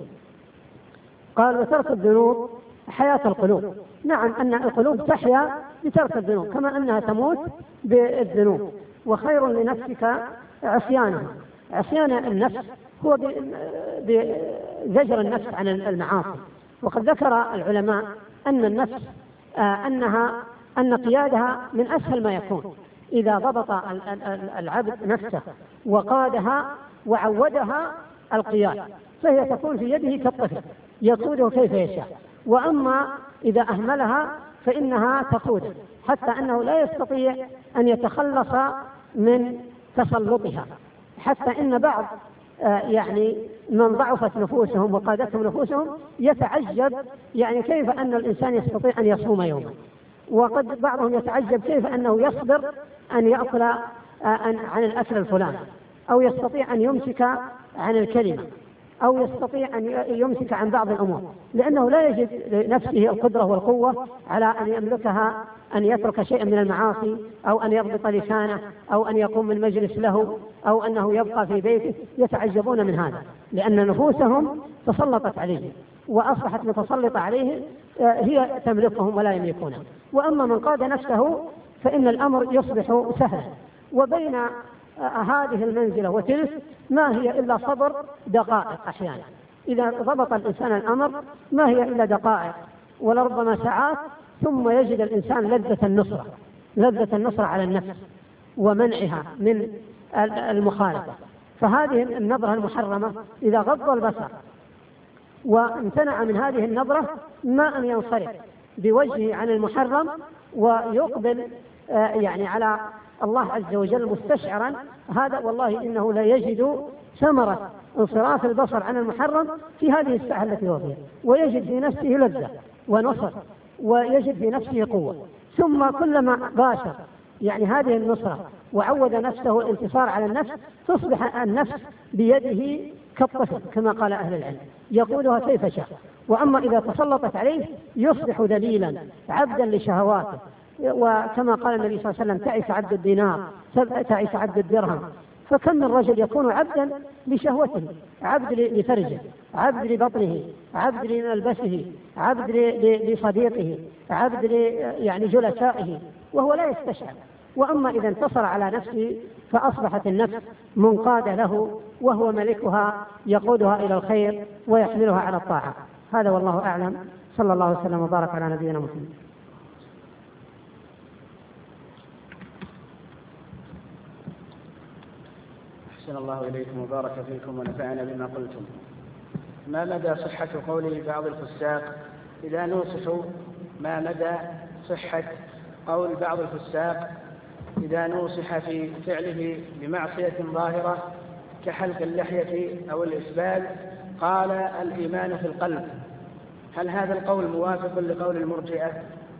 قال وترك الذنوب حياة القلوب. نعم أن القلوب تحيا بترك الذنوب كما أنها تموت بالذنوب. وخير لنفسك عصيانها. عصيان النفس هو بزجر النفس عن المعاصي. وقد ذكر العلماء أن النفس آه أنها أن قيادها من أسهل ما يكون إذا ضبط العبد نفسه وقادها وعودها القيادة، فهي تكون في يده كالطفل يقوده كيف يشاء. وأما إذا أهملها فإنها تقوده حتى أنه لا يستطيع أن يتخلص من تسلطها، حتى إن بعض آه يعني من ضعفت نفوسهم وقادتهم نفوسهم يتعجب يعني كيف أن الإنسان يستطيع أن يصوم يوما، وقد بعضهم يتعجب كيف أنه يصبر أن يأكل آه عن الأكل الفلاني، أو يستطيع أن يمسك عن الكلمة، أو يستطيع أن يمسك عن بعض الأمور، لأنه لا يجد لنفسه القدرة والقوة على أن يملكها، أن يترك شيئا من المعاصي، أو أن يضبط لسانه، أو أن يقوم من مجلس له، أو أنه يبقى في بيته. يتعجبون من هذا لأن نفوسهم تسلطت عليه وأصبحت متسلطة عليه، هي تملكهم ولا يملكونها. وأما من قاد نفسه فإن الأمر يصبح سهلا. وبين هذه المنزلة وتلك ما هي إلا صبر دقائق. أحيانا إذا ضبط الإنسان الأمر ما هي إلا دقائق ولربما ساعات، ثم يجد الإنسان لذة النصرة، لذة النصرة على النفس ومنعها من المخالفة. فهذه النظرة المحرمة إذا غض البصر وامتنع من هذه النظرة ما أن ينصرف بوجهه عن المحرم ويقبل يعني على الله عز وجل مستشعرا هذا، والله إنه لا يجد ثمرة انصراف البصر عن المحرم في هذه الساعة التي هو فيها، ويجد في نفسه لذة ونصر، ويجد في نفسه قوة. ثم كلما باشر يعني هذه النصرة، وعود نفسه الانتصار على النفس، تصبح النفس بيده كالطفل كما قال أهل العلم، يقودها كيف شاء. وأما إذا تسلطت عليه يصبح ذليلا عبدا لشهواته، وكما قال النبي صلى الله عليه وسلم: تعس عبد الدينار، تعس عبد الدرهم. فكم من رجل يكون عبدا لشهوته، عبد لفرجه، عبد لبطنه، عبد لملبسه، عبد لصديقه، عبد يعني جلسائه، وهو لا يستشعر. وأما إذا انتصر على نفسه فأصبحت النفس منقادة له، وهو ملكها يقودها إلى الخير ويحملها على الطاعة. هذا والله أعلم. صلى الله وسلم وبارك على نبينا محمد. أحسن الله إليكم وبارك فيكم ونفعنا بما قلتم. ما مدى صحة قول بعض الفساق إذا نوصفوا ما مدى صحة قول بعض الفساق إذا نوصح في فعله بمعصية ظاهرة كحلق اللحية أو الإسبال قال الإيمان في القلب؟ هل هذا القول موافق لقول المرجئة؟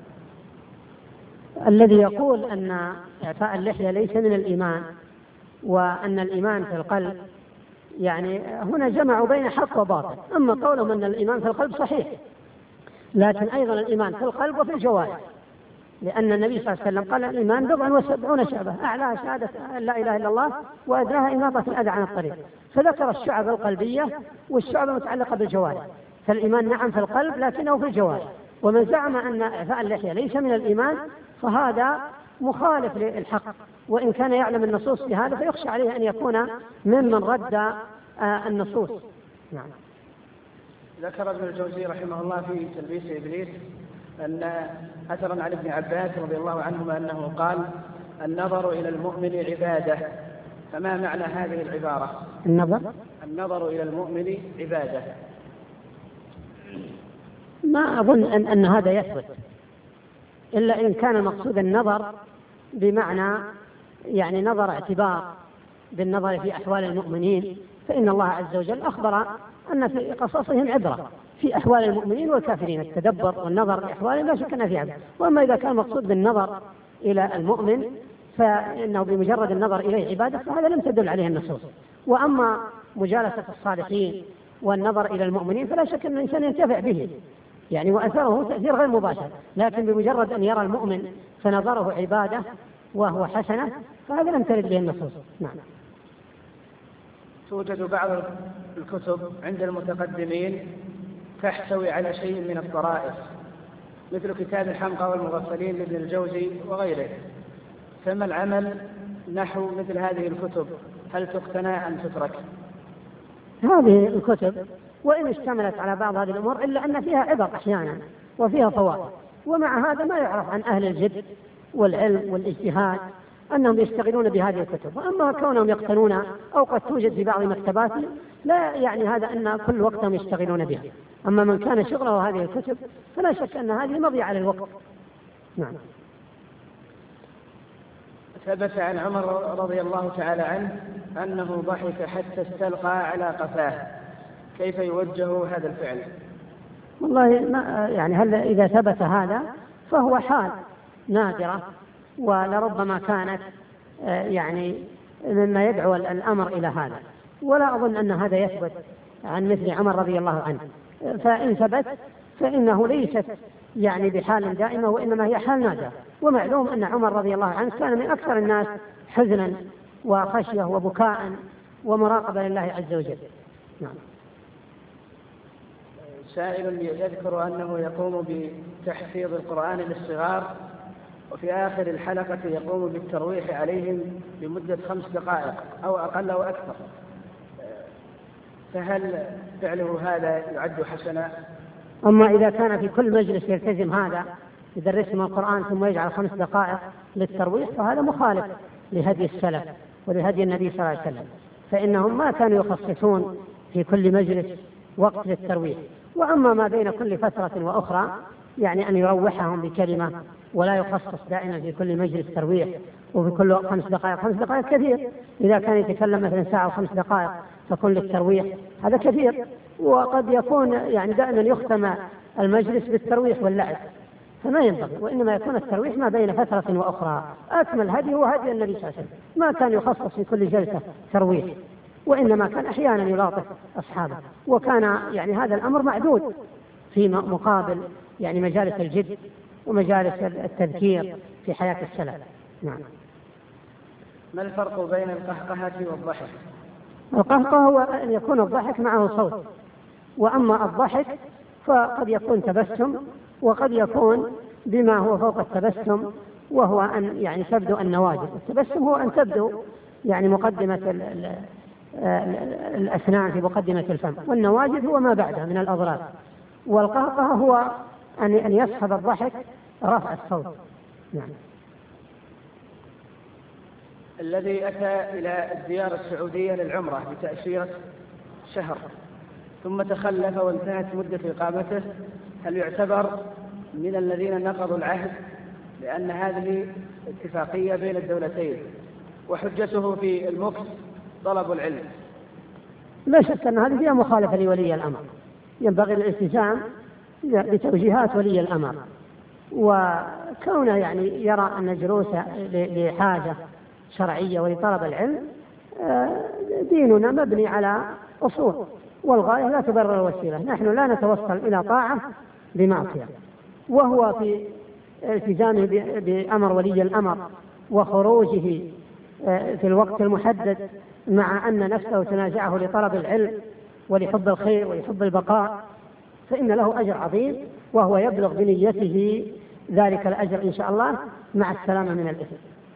الذي يقول أن إعفاء اللحية ليس من الإيمان وأن الإيمان في القلب، يعني هنا جمعوا بين حق وباطل. أما قولهم أن الإيمان في القلب صحيح، لكن أيضا الإيمان في القلب وفي الجوارح، لأن النبي صلى الله عليه وسلم قال: الإيمان بضع وسبعون شعبة، أعلاها شهادة لا إله إلا الله وأدناها إماطة الأذى عن الطريق. فذكر الشعب القلبية والشعب المتعلقة بالجوارح. فالإيمان نعم في القلب لكنه في الجوارح. ومن زعم أن إعفاء اللحية ليس من الإيمان فهذا مخالف للحق، وإن كان يعلم النصوص بهذا فيخشى عليه أن يكون ممن رد النصوص. نعم. ذكر ابن الجوزي رحمه الله في تلبيس إبليس أن أثرا عن ابن عباس رضي الله عنهما أنه قال: النظر إلى المؤمن عبادة. فما معنى هذه العبارة؟ النظر النظر إلى المؤمن عبادة. ما أظن أن, أن هذا يثبت، إلا إن كان مقصود النظر بمعنى يعني نظر اعتبار بالنظر في أحوال المؤمنين، فإن الله عز وجل أخبر أن في قصصهم عبرة في أحوال المؤمنين والكافرين، التدبر والنظر في أحوالهم لا شك أن في عبرة. وأما إذا كان مقصود بالنظر إلى المؤمن فإنه بمجرد النظر إليه عبادة، فهذا لم تدل عليه النصوص. وأما مجالسة الصالحين والنظر إلى المؤمنين فلا شك أن الإنسان ينتفع به، يعني وأثره تأثير غير مباشر، لكن بمجرد أن يرى المؤمن فنظره عبادة وهو حسنة فهذا لم ترد به النصوص. نعم. توجد بعض الكتب عند المتقدمين تحتوي على شيء من الطرائف، مثل كتاب الحمقى والمغفلين لابن الجوزي وغيره، فما العمل نحو مثل هذه الكتب؟ هل تقتنى أم تترك؟ هذه الكتب وإن اشتملت على بعض هذه الأمور إلا أن فيها عبر أحيانا وفيها فوائد، ومع هذا ما يعرف عن أهل الجد والعلم والاجتهاد أنهم يشتغلون بهذه الكتب. وأما كونهم يقتنون أو قد توجد في بعض مكتباتهم لا يعني هذا أن كل وقتهم يشتغلون بها. أما من كان شغله هذه الكتب فلا شك أن هذه مضيعة للوقت. نعم. ثبت عن عمر رضي الله تعالى عنه أنه ضحك حتى استلقى على قفاه، كيف يوجه هذا الفعل؟ والله ما يعني هل إذا ثبت هذا فهو حال نادرة، ولربما كانت يعني مما يدعو الأمر إلى هذا، ولا أظن أن هذا يثبت عن مثل عمر رضي الله عنه. فإن ثبت فإنه ليست يعني بحال دائمة، وإنما هي حال نادرة. ومعلوم أن عمر رضي الله عنه كان من أكثر الناس حزنا وخشية وبكاء ومراقبة لله عز وجل. نعم. سائل يذكر أنه يقوم بتحفيظ القرآن للصغار، وفي آخر الحلقة يقوم بالترويح عليهم لمدة خمس دقائق أو أقل أو أكثر، فهل فعله هذا يعد حسنا؟ أما إذا كان في كل مجلس يلتزم هذا يدرسهم القرآن ثم يجعل خمس دقائق للترويح فهذا مخالف لهدي السلف ولهدي النبي صلى الله عليه وسلم، فإنهم ما كانوا يخصصون في كل مجلس وقت للترويح. وأما ما بين كل فترة وأخرى يعني أن يروحهم بكلمة ولا يخصص دائما في كل مجلس ترويح وفي كل وقت خمس دقائق. خمس دقائق كثير، إذا كان يتكلم مثلا ساعة وخمس دقائق تكون للترويح هذا كثير. وقد يكون يعني دائما يختم المجلس بالترويح واللعب، فما ينبغي، وإنما يكون الترويح ما بين فترة وأخرى. أكمل هدي هو هدي النبي صلى الله عليه وسلم، ما كان يخصص في كل جلسة ترويح، وإنما كان أحيانا يلاطف أصحابه، وكان يعني هذا الأمر معدود في مقابل يعني مجالس الجد ومجالس التذكير في حياة السلف. نعم. ما الفرق بين القهقهة والضحك؟ القهقه هو أن يكون الضحك معه صوت، وأما الضحك فقد يكون تبسم، وقد يكون بما هو فوق التبسم، وهو أن يعني تبدو النواجذ. التبسم هو أن تبدو يعني مقدمة ال ال الأسنان في مقدمة الفم، والنواجذ هو ما بعدها من الأضراس. والقهقه هو أن أن يصحب الضحك رفع الصوت. نعم. الذي أتى إلى الديار السعودية للعمرة بتأشيرة شهر ثم تخلف وانتهت مدة إقامته، هل يعتبر من الذين نقضوا العهد؟ لأن هذه اتفاقية بين الدولتين، وحجته في المكث طلب العلم. لا شك أن هذه فيها مخالفة لولي الأمر، ينبغي الالتزام بتوجيهات ولي الأمر، وكونه يعني يرى أن جلوسه لحاجة شرعية ولطلب العلم، ديننا مبني على أصول، والغاية لا تبرر الوسيلة. نحن لا نتوصل إلى طاعة بمعصية، وهو في التزامه بأمر ولي الأمر وخروجه في الوقت المحدد، مع أن نفسه تنازعه لطلب العلم ولحب الخير ولحب البقاء، فإن له أجر عظيم، وهو يبلغ بنيته ذلك الأجر إن شاء الله مع السلامة من الإثم.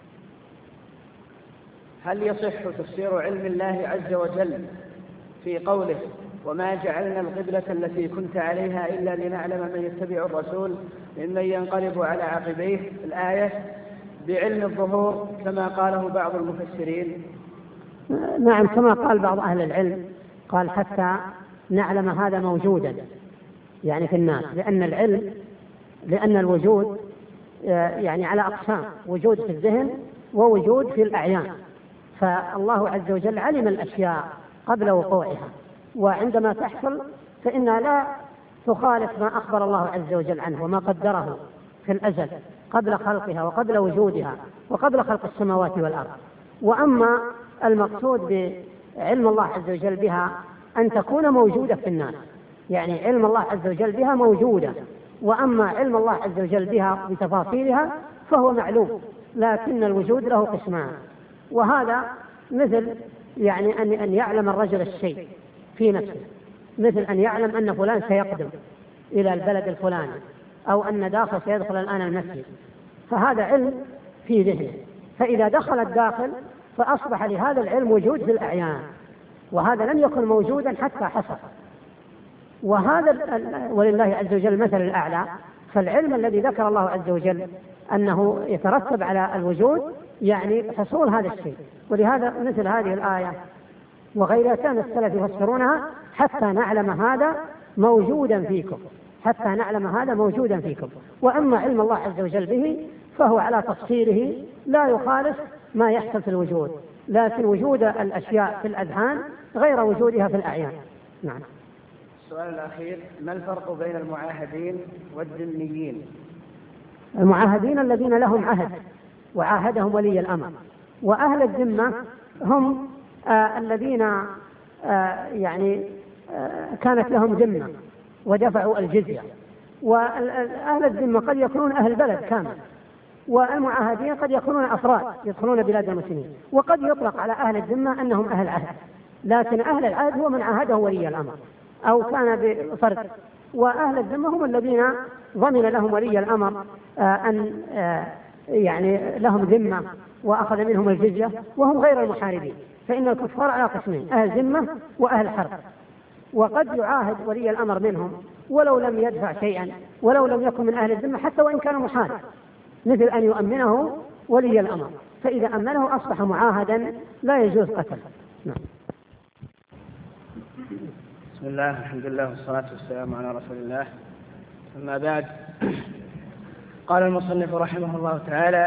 هل يصح تفسير علم الله عز وجل في قوله وما جعلنا القبلة التي كنت عليها إلا لنعلم من يتبع الرسول ممن ينقلب على عقبيه الآية بعلم الظهور كما قاله بعض المفسرين؟ نعم، كما قال بعض أهل العلم، قال حتى نعلم هذا موجودا يعني في الناس، لأن العلم لأن الوجود يعني على أقسام، وجود في الذهن ووجود في الأعيان. فالله عز وجل علم الأشياء قبل وقوعها، وعندما تحصل فإنها لا تخالف ما أخبر الله عز وجل عنه وما قدره في الأزل قبل خلقها وقبل وجودها وقبل خلق السماوات والأرض. وأما المقصود بعلم الله عز وجل بها أن تكون موجودة في الناس، يعني علم الله عز وجل بها موجودة، وأما علم الله عز وجل بها بتفاصيلها فهو معلوم، لكن الوجود له قسمان. وهذا مثل يعني أن أن يعلم الرجل الشيء في نفسه، مثل أن يعلم أن فلان سيقدم إلى البلد الفلاني، أو أن داخل سيدخل الآن المسجد، فهذا علم في ذهنه، فإذا دخل الداخل فأصبح لهذا العلم وجود في الأعيان، وهذا لم يكن موجودا حتى حصل. وهذا ولله عز وجل المثل الأعلى. فالعلم الذي ذكر الله عز وجل أنه يترتب على الوجود يعني حصول هذا الشيء، ولهذا مثل هذه الآية وغيرها كان السلف يفسرونها حتى نعلم هذا موجودا فيكم، حتى نعلم هذا موجودا فيكم. وأما علم الله عز وجل به فهو على تفصيله لا يخالف ما يحصل في الوجود، لكن وجود الأشياء في الأذهان غير وجودها في الأعيان. نعم. السؤال الأخير: ما الفرق بين المعاهدين والذميين؟ المعاهدين الذين لهم عهد وعاهدهم ولي الأمر، وأهل الذمة هم آه الذين آه يعني آه كانت لهم ذمة ودفعوا الجزية. وأهل الذمة قد يكونون أهل بلد كامل، والمعاهدين قد يكونون أفراد يدخلون بلاد المسلمين. وقد يطلق على أهل الذمة أنهم أهل عهد، لكن أهل العهد هو من عاهده ولي الأمر أو كان بفرد، وأهل الذمة هم الذين ضمن لهم ولي الأمر آه أن آه يعني لهم ذمة وأخذ منهم الجزية، وهم غير المحاربين. فإن الكفار على قسمين: أهل ذمة وأهل حرب. وقد يعاهد ولي الأمر منهم ولو لم يدفع شيئا، ولو لم يكن من أهل الذمة حتى وإن كان محارب، مثل أن يؤمنه ولي الأمر، فإذا أمنه أصبح معاهدا لا يجوز قتله. نعم. بسم الله، الحمد لله والصلاة والسلام على رسول الله. أما بعد، قال المصنف رحمه الله تعالى: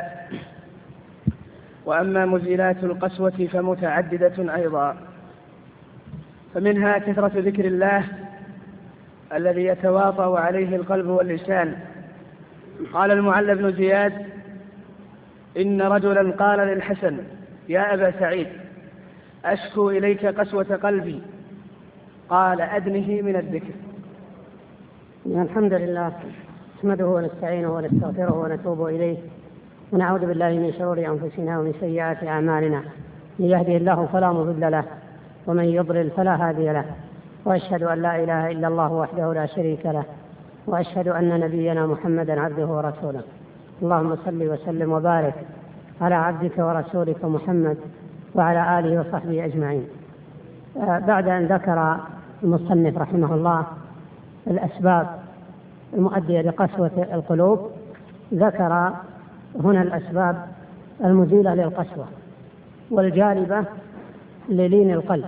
وأما مزيلات القسوة فمتعددة أيضا، فمنها كثرة ذكر الله الذي يتواطأ عليه القلب واللسان، قال المعلى بن زياد: إن رجلا قال للحسن: يا أبا سعيد، أشكو إليك قسوة قلبي. قال: أدنه من الذكر. الحمد لله، نحمده ونستعينه ونستغفره ونتوب إليه، ونعوذ بالله من شرور أنفسنا ومن سيئات أعمالنا. من يهده الله فلا مضل له، ومن يضلل فلا هادي له، وأشهد أن لا إله إلا الله وحده لا شريك له، وأشهد أن نبينا محمدا عبده ورسوله. اللهم صل وسلم وبارك على عبدك ورسولك محمد وعلى آله وصحبه أجمعين. بعد أن ذكر المصنف رحمه الله الأسباب المؤدية لقسوة القلوب، ذكر هنا الأسباب المزيلة للقسوة والجالبة للين القلب.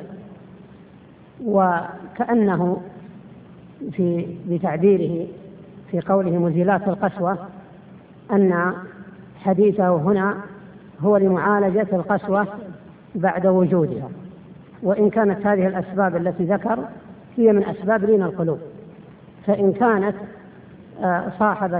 وكأنه في بتعبيره في قوله مزيلات القسوة أن حديثه هنا هو لمعالجة القسوة بعد وجودها، وإن كانت هذه الأسباب التي ذكر هي من أسباب لين القلوب، فإن كانت صاحبة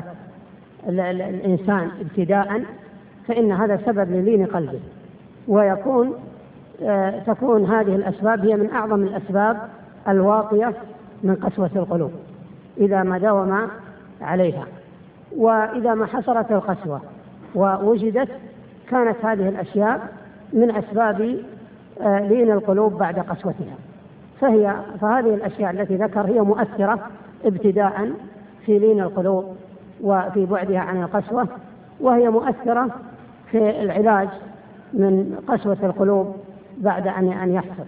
الإنسان ابتداء فإن هذا سبب للين قلبه، ويكون تكون هذه الأسباب هي من أعظم الأسباب الواقية من قسوة القلوب إذا ما داوم عليها. وإذا ما حصلت القسوة ووجدت كانت هذه الأشياء من أسباب لين القلوب بعد قسوتها، فهي فهذه الأشياء التي ذكر هي مؤثرة ابتداء في لين القلوب وفي بعدها عن القسوة، وهي مؤثرة في العلاج من قسوة القلوب بعد أن يحصل.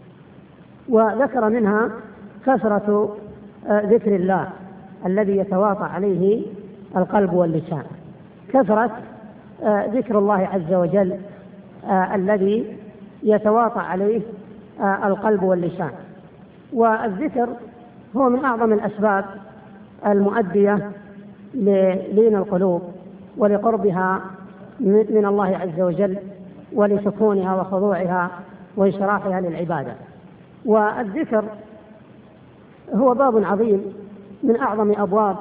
وذكر منها كثرة ذكر الله الذي يتواطأ عليه القلب واللسان، كثرة ذكر الله عز وجل الذي يتواطأ عليه القلب واللسان. والذكر هو من أعظم الأسباب المؤدية للين القلوب ولقربها من الله عز وجل ولسكونها وخضوعها وإشراحها للعبادة. والذكر هو باب عظيم من أعظم أبواب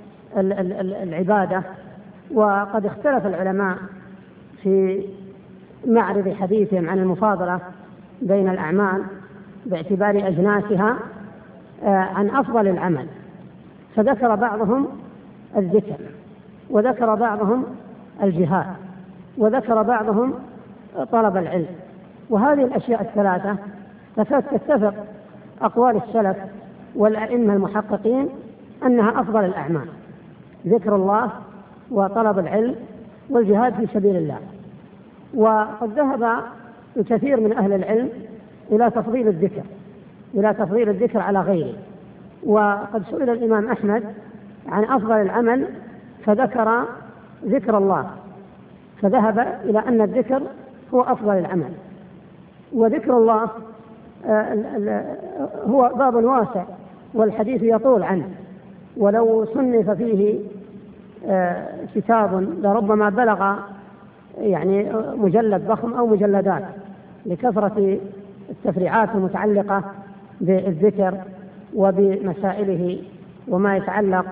العبادة، وقد اختلف العلماء في معرض حديثهم عن المفاضلة بين الأعمال باعتبار أجناسها عن أفضل العمل، فذكر بعضهم الذكر، وذكر بعضهم الجهاد، وذكر بعضهم طلب العلم. وهذه الأشياء الثلاثة تتفق أقوال السلف والأئمة المحققين أنها أفضل الأعمال: ذكر الله وطلب العلم والجهاد في سبيل الله. وقد ذهب الكثير من أهل العلم إلى تفضيل الذكر إلى تفضيل الذكر على غيره. وقد سئل الإمام أحمد عن أفضل العمل فذكر ذكر الله، فذهب إلى أن الذكر هو أفضل العمل. وذكر الله هو باب واسع والحديث يطول عنه، ولو صنف فيه كتاب لربما بلغ يعني مجلد ضخم أو مجلدات لكثرة التفريعات المتعلقة بالذكر وبمسائله وما يتعلق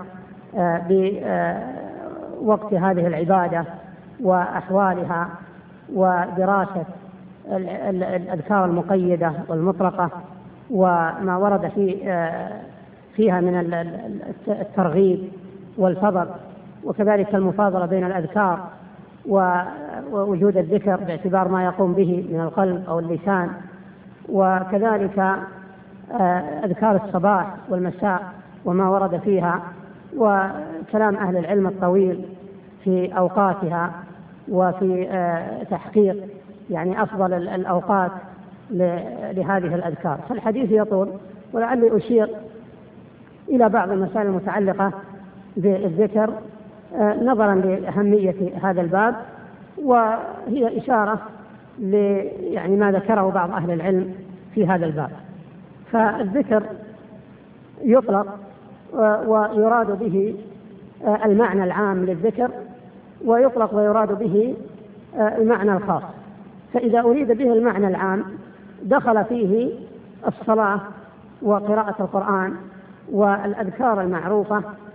بوقت هذه العبادة وأحوالها ودراسة الأذكار المقيدة والمطلقة وما ورد في فيها من الترغيب والفضل، وكذلك المفاضلة بين الأذكار ووجود الذكر باعتبار ما يقوم به من القلب أو اللسان، وكذلك أذكار الصباح والمساء وما ورد فيها، وكلام أهل العلم الطويل في أوقاتها وفي تحقيق يعني أفضل الأوقات لهذه الأذكار. فالحديث يطول، ولعلي أشير إلى بعض المسائل المتعلقة بالذكر نظرا لأهمية هذا الباب، وهي إشارة ل يعني ما ذكره بعض أهل العلم في هذا الباب. فالذكر يطلق ويراد به المعنى العام للذكر، ويطلق ويراد به المعنى الخاص. فإذا أريد به المعنى العام دخل فيه الصلاة وقراءة القرآن والأذكار المعروفة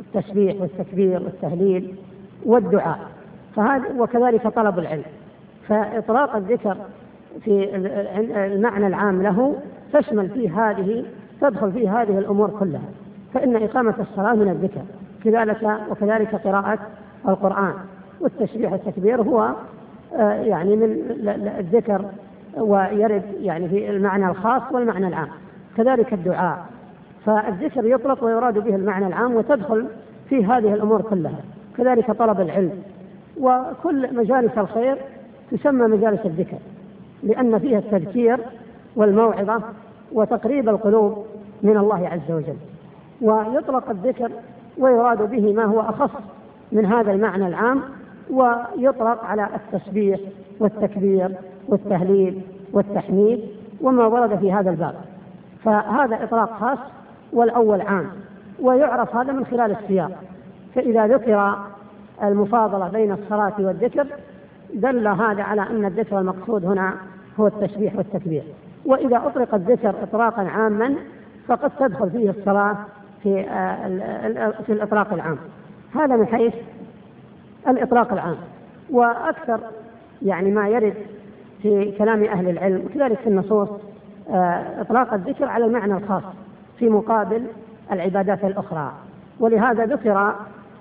التسبيح والتكبير والتهليل والدعاء، فهذا وكذلك طلب العلم. فإطلاق الذكر في المعنى العام له تشمل فيه هذه تدخل فيه هذه الأمور كلها، فإن إقامة الصلاة من الذكر، كذلك وكذلك قراءة القرآن، والتسبيح والتكبير هو يعني من الذكر، ويرد يعني في المعنى الخاص والمعنى العام، كذلك الدعاء. فالذكر يطلق ويراد به المعنى العام وتدخل في هذه الأمور كلها، كذلك طلب العلم، وكل مجالس الخير تسمى مجالس الذكر، لأن فيها التذكير والموعظة وتقريب القلوب من الله عز وجل. ويطلق الذكر ويراد به ما هو أخص من هذا المعنى العام، ويطلق على التسبيح والتكبير والتهليل والتحميد وما ورد في هذا الباب، فهذا إطلاق خاص والأول عام، ويعرف هذا من خلال السياق. فإذا ذكر المفاضلة بين الصلاة والذكر دل هذا على أن الذكر المقصود هنا هو التسبيح والتكبير. وإذا أطلق الذكر إطلاقا عاما فقد تدخل فيه الصلاة في في الإطلاق العام. هذا من حيث الإطلاق العام. وأكثر يعني ما يرد في كلام أهل العلم وكذلك في النصوص إطلاق الذكر على المعنى الخاص في مقابل العبادات الأخرى. ولهذا ذكر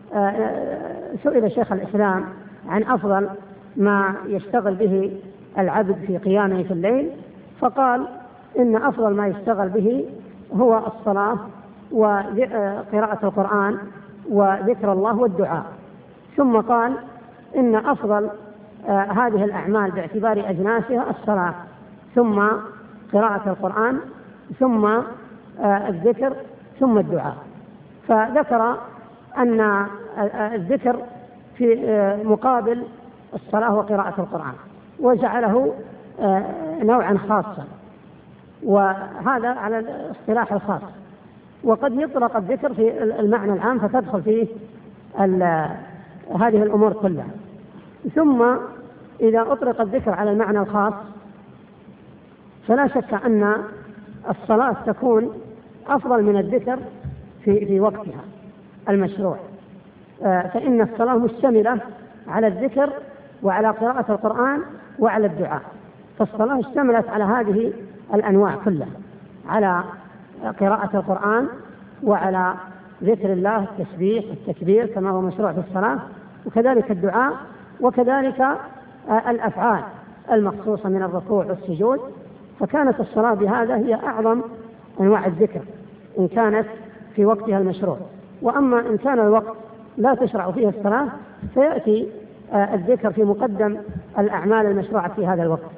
سئل شيخ الإسلام عن أفضل ما يشتغل به العبد في قيامه في الليل، فقال إن أفضل ما يشتغل به هو الصلاة وقراءة القرآن وذكر الله والدعاء. ثم قال إن أفضل آه هذه الأعمال باعتبار أجناسها الصلاة، ثم قراءة القرآن، ثم آه الذكر، ثم الدعاء. فذكر أن آه الذكر في آه مقابل الصلاة وقراءة القرآن، وجعله آه نوعا خاصا، وهذا على الاصطلاح الخاص. وقد يطلق الذكر في المعنى العام فتدخل فيه هذه الأمور كلها. ثم إذا أطلق الذكر على المعنى الخاص فلا شك أن الصلاة تكون أفضل من الذكر في في وقتها المشروع، فإن الصلاة مشتملة على الذكر وعلى قراءة القرآن وعلى الدعاء. فالصلاة اشتملت على هذه الأنواع كلها، على قراءة القرآن وعلى ذكر الله التسبيح التكبير كما هو مشروع في الصلاة، وكذلك الدعاء، وكذلك الأفعال المخصوصة من الركوع والسجود. فكانت الصلاة بهذا هي أعظم أنواع الذكر إن كانت في وقتها المشروع. وأما إن كان الوقت لا تشرع فيه الصلاة فيأتي الذكر في مقدم الأعمال المشروعة في هذا الوقت.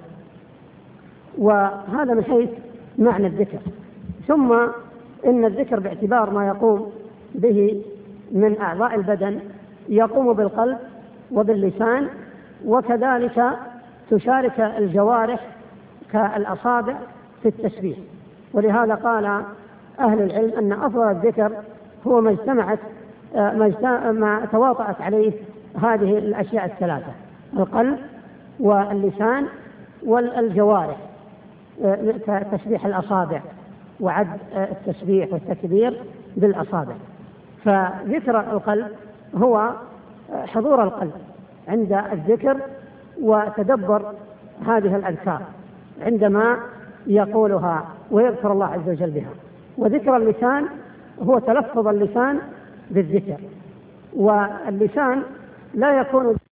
وهذا من حيث معنى الذكر. ثم إن الذكر باعتبار ما يقوم به من أعضاء البدن يقوم بالقلب وباللسان، وكذلك تشارك الجوارح كالأصابع في التسبيح. ولهذا قال أهل العلم أن أفضل الذكر هو ما اجتمعت ما تواطأت عليه هذه الأشياء الثلاثة: القلب واللسان والجوارح، كتسبيح الأصابع وعد التسبيح والتكبير بالأصابع. فذكر القلب هو حضور القلب عند الذكر وتدبر هذه الأذكار عندما يقولها ويذكر الله عز وجل بها. وذكر اللسان هو تلفظ اللسان بالذكر، واللسان لا يكون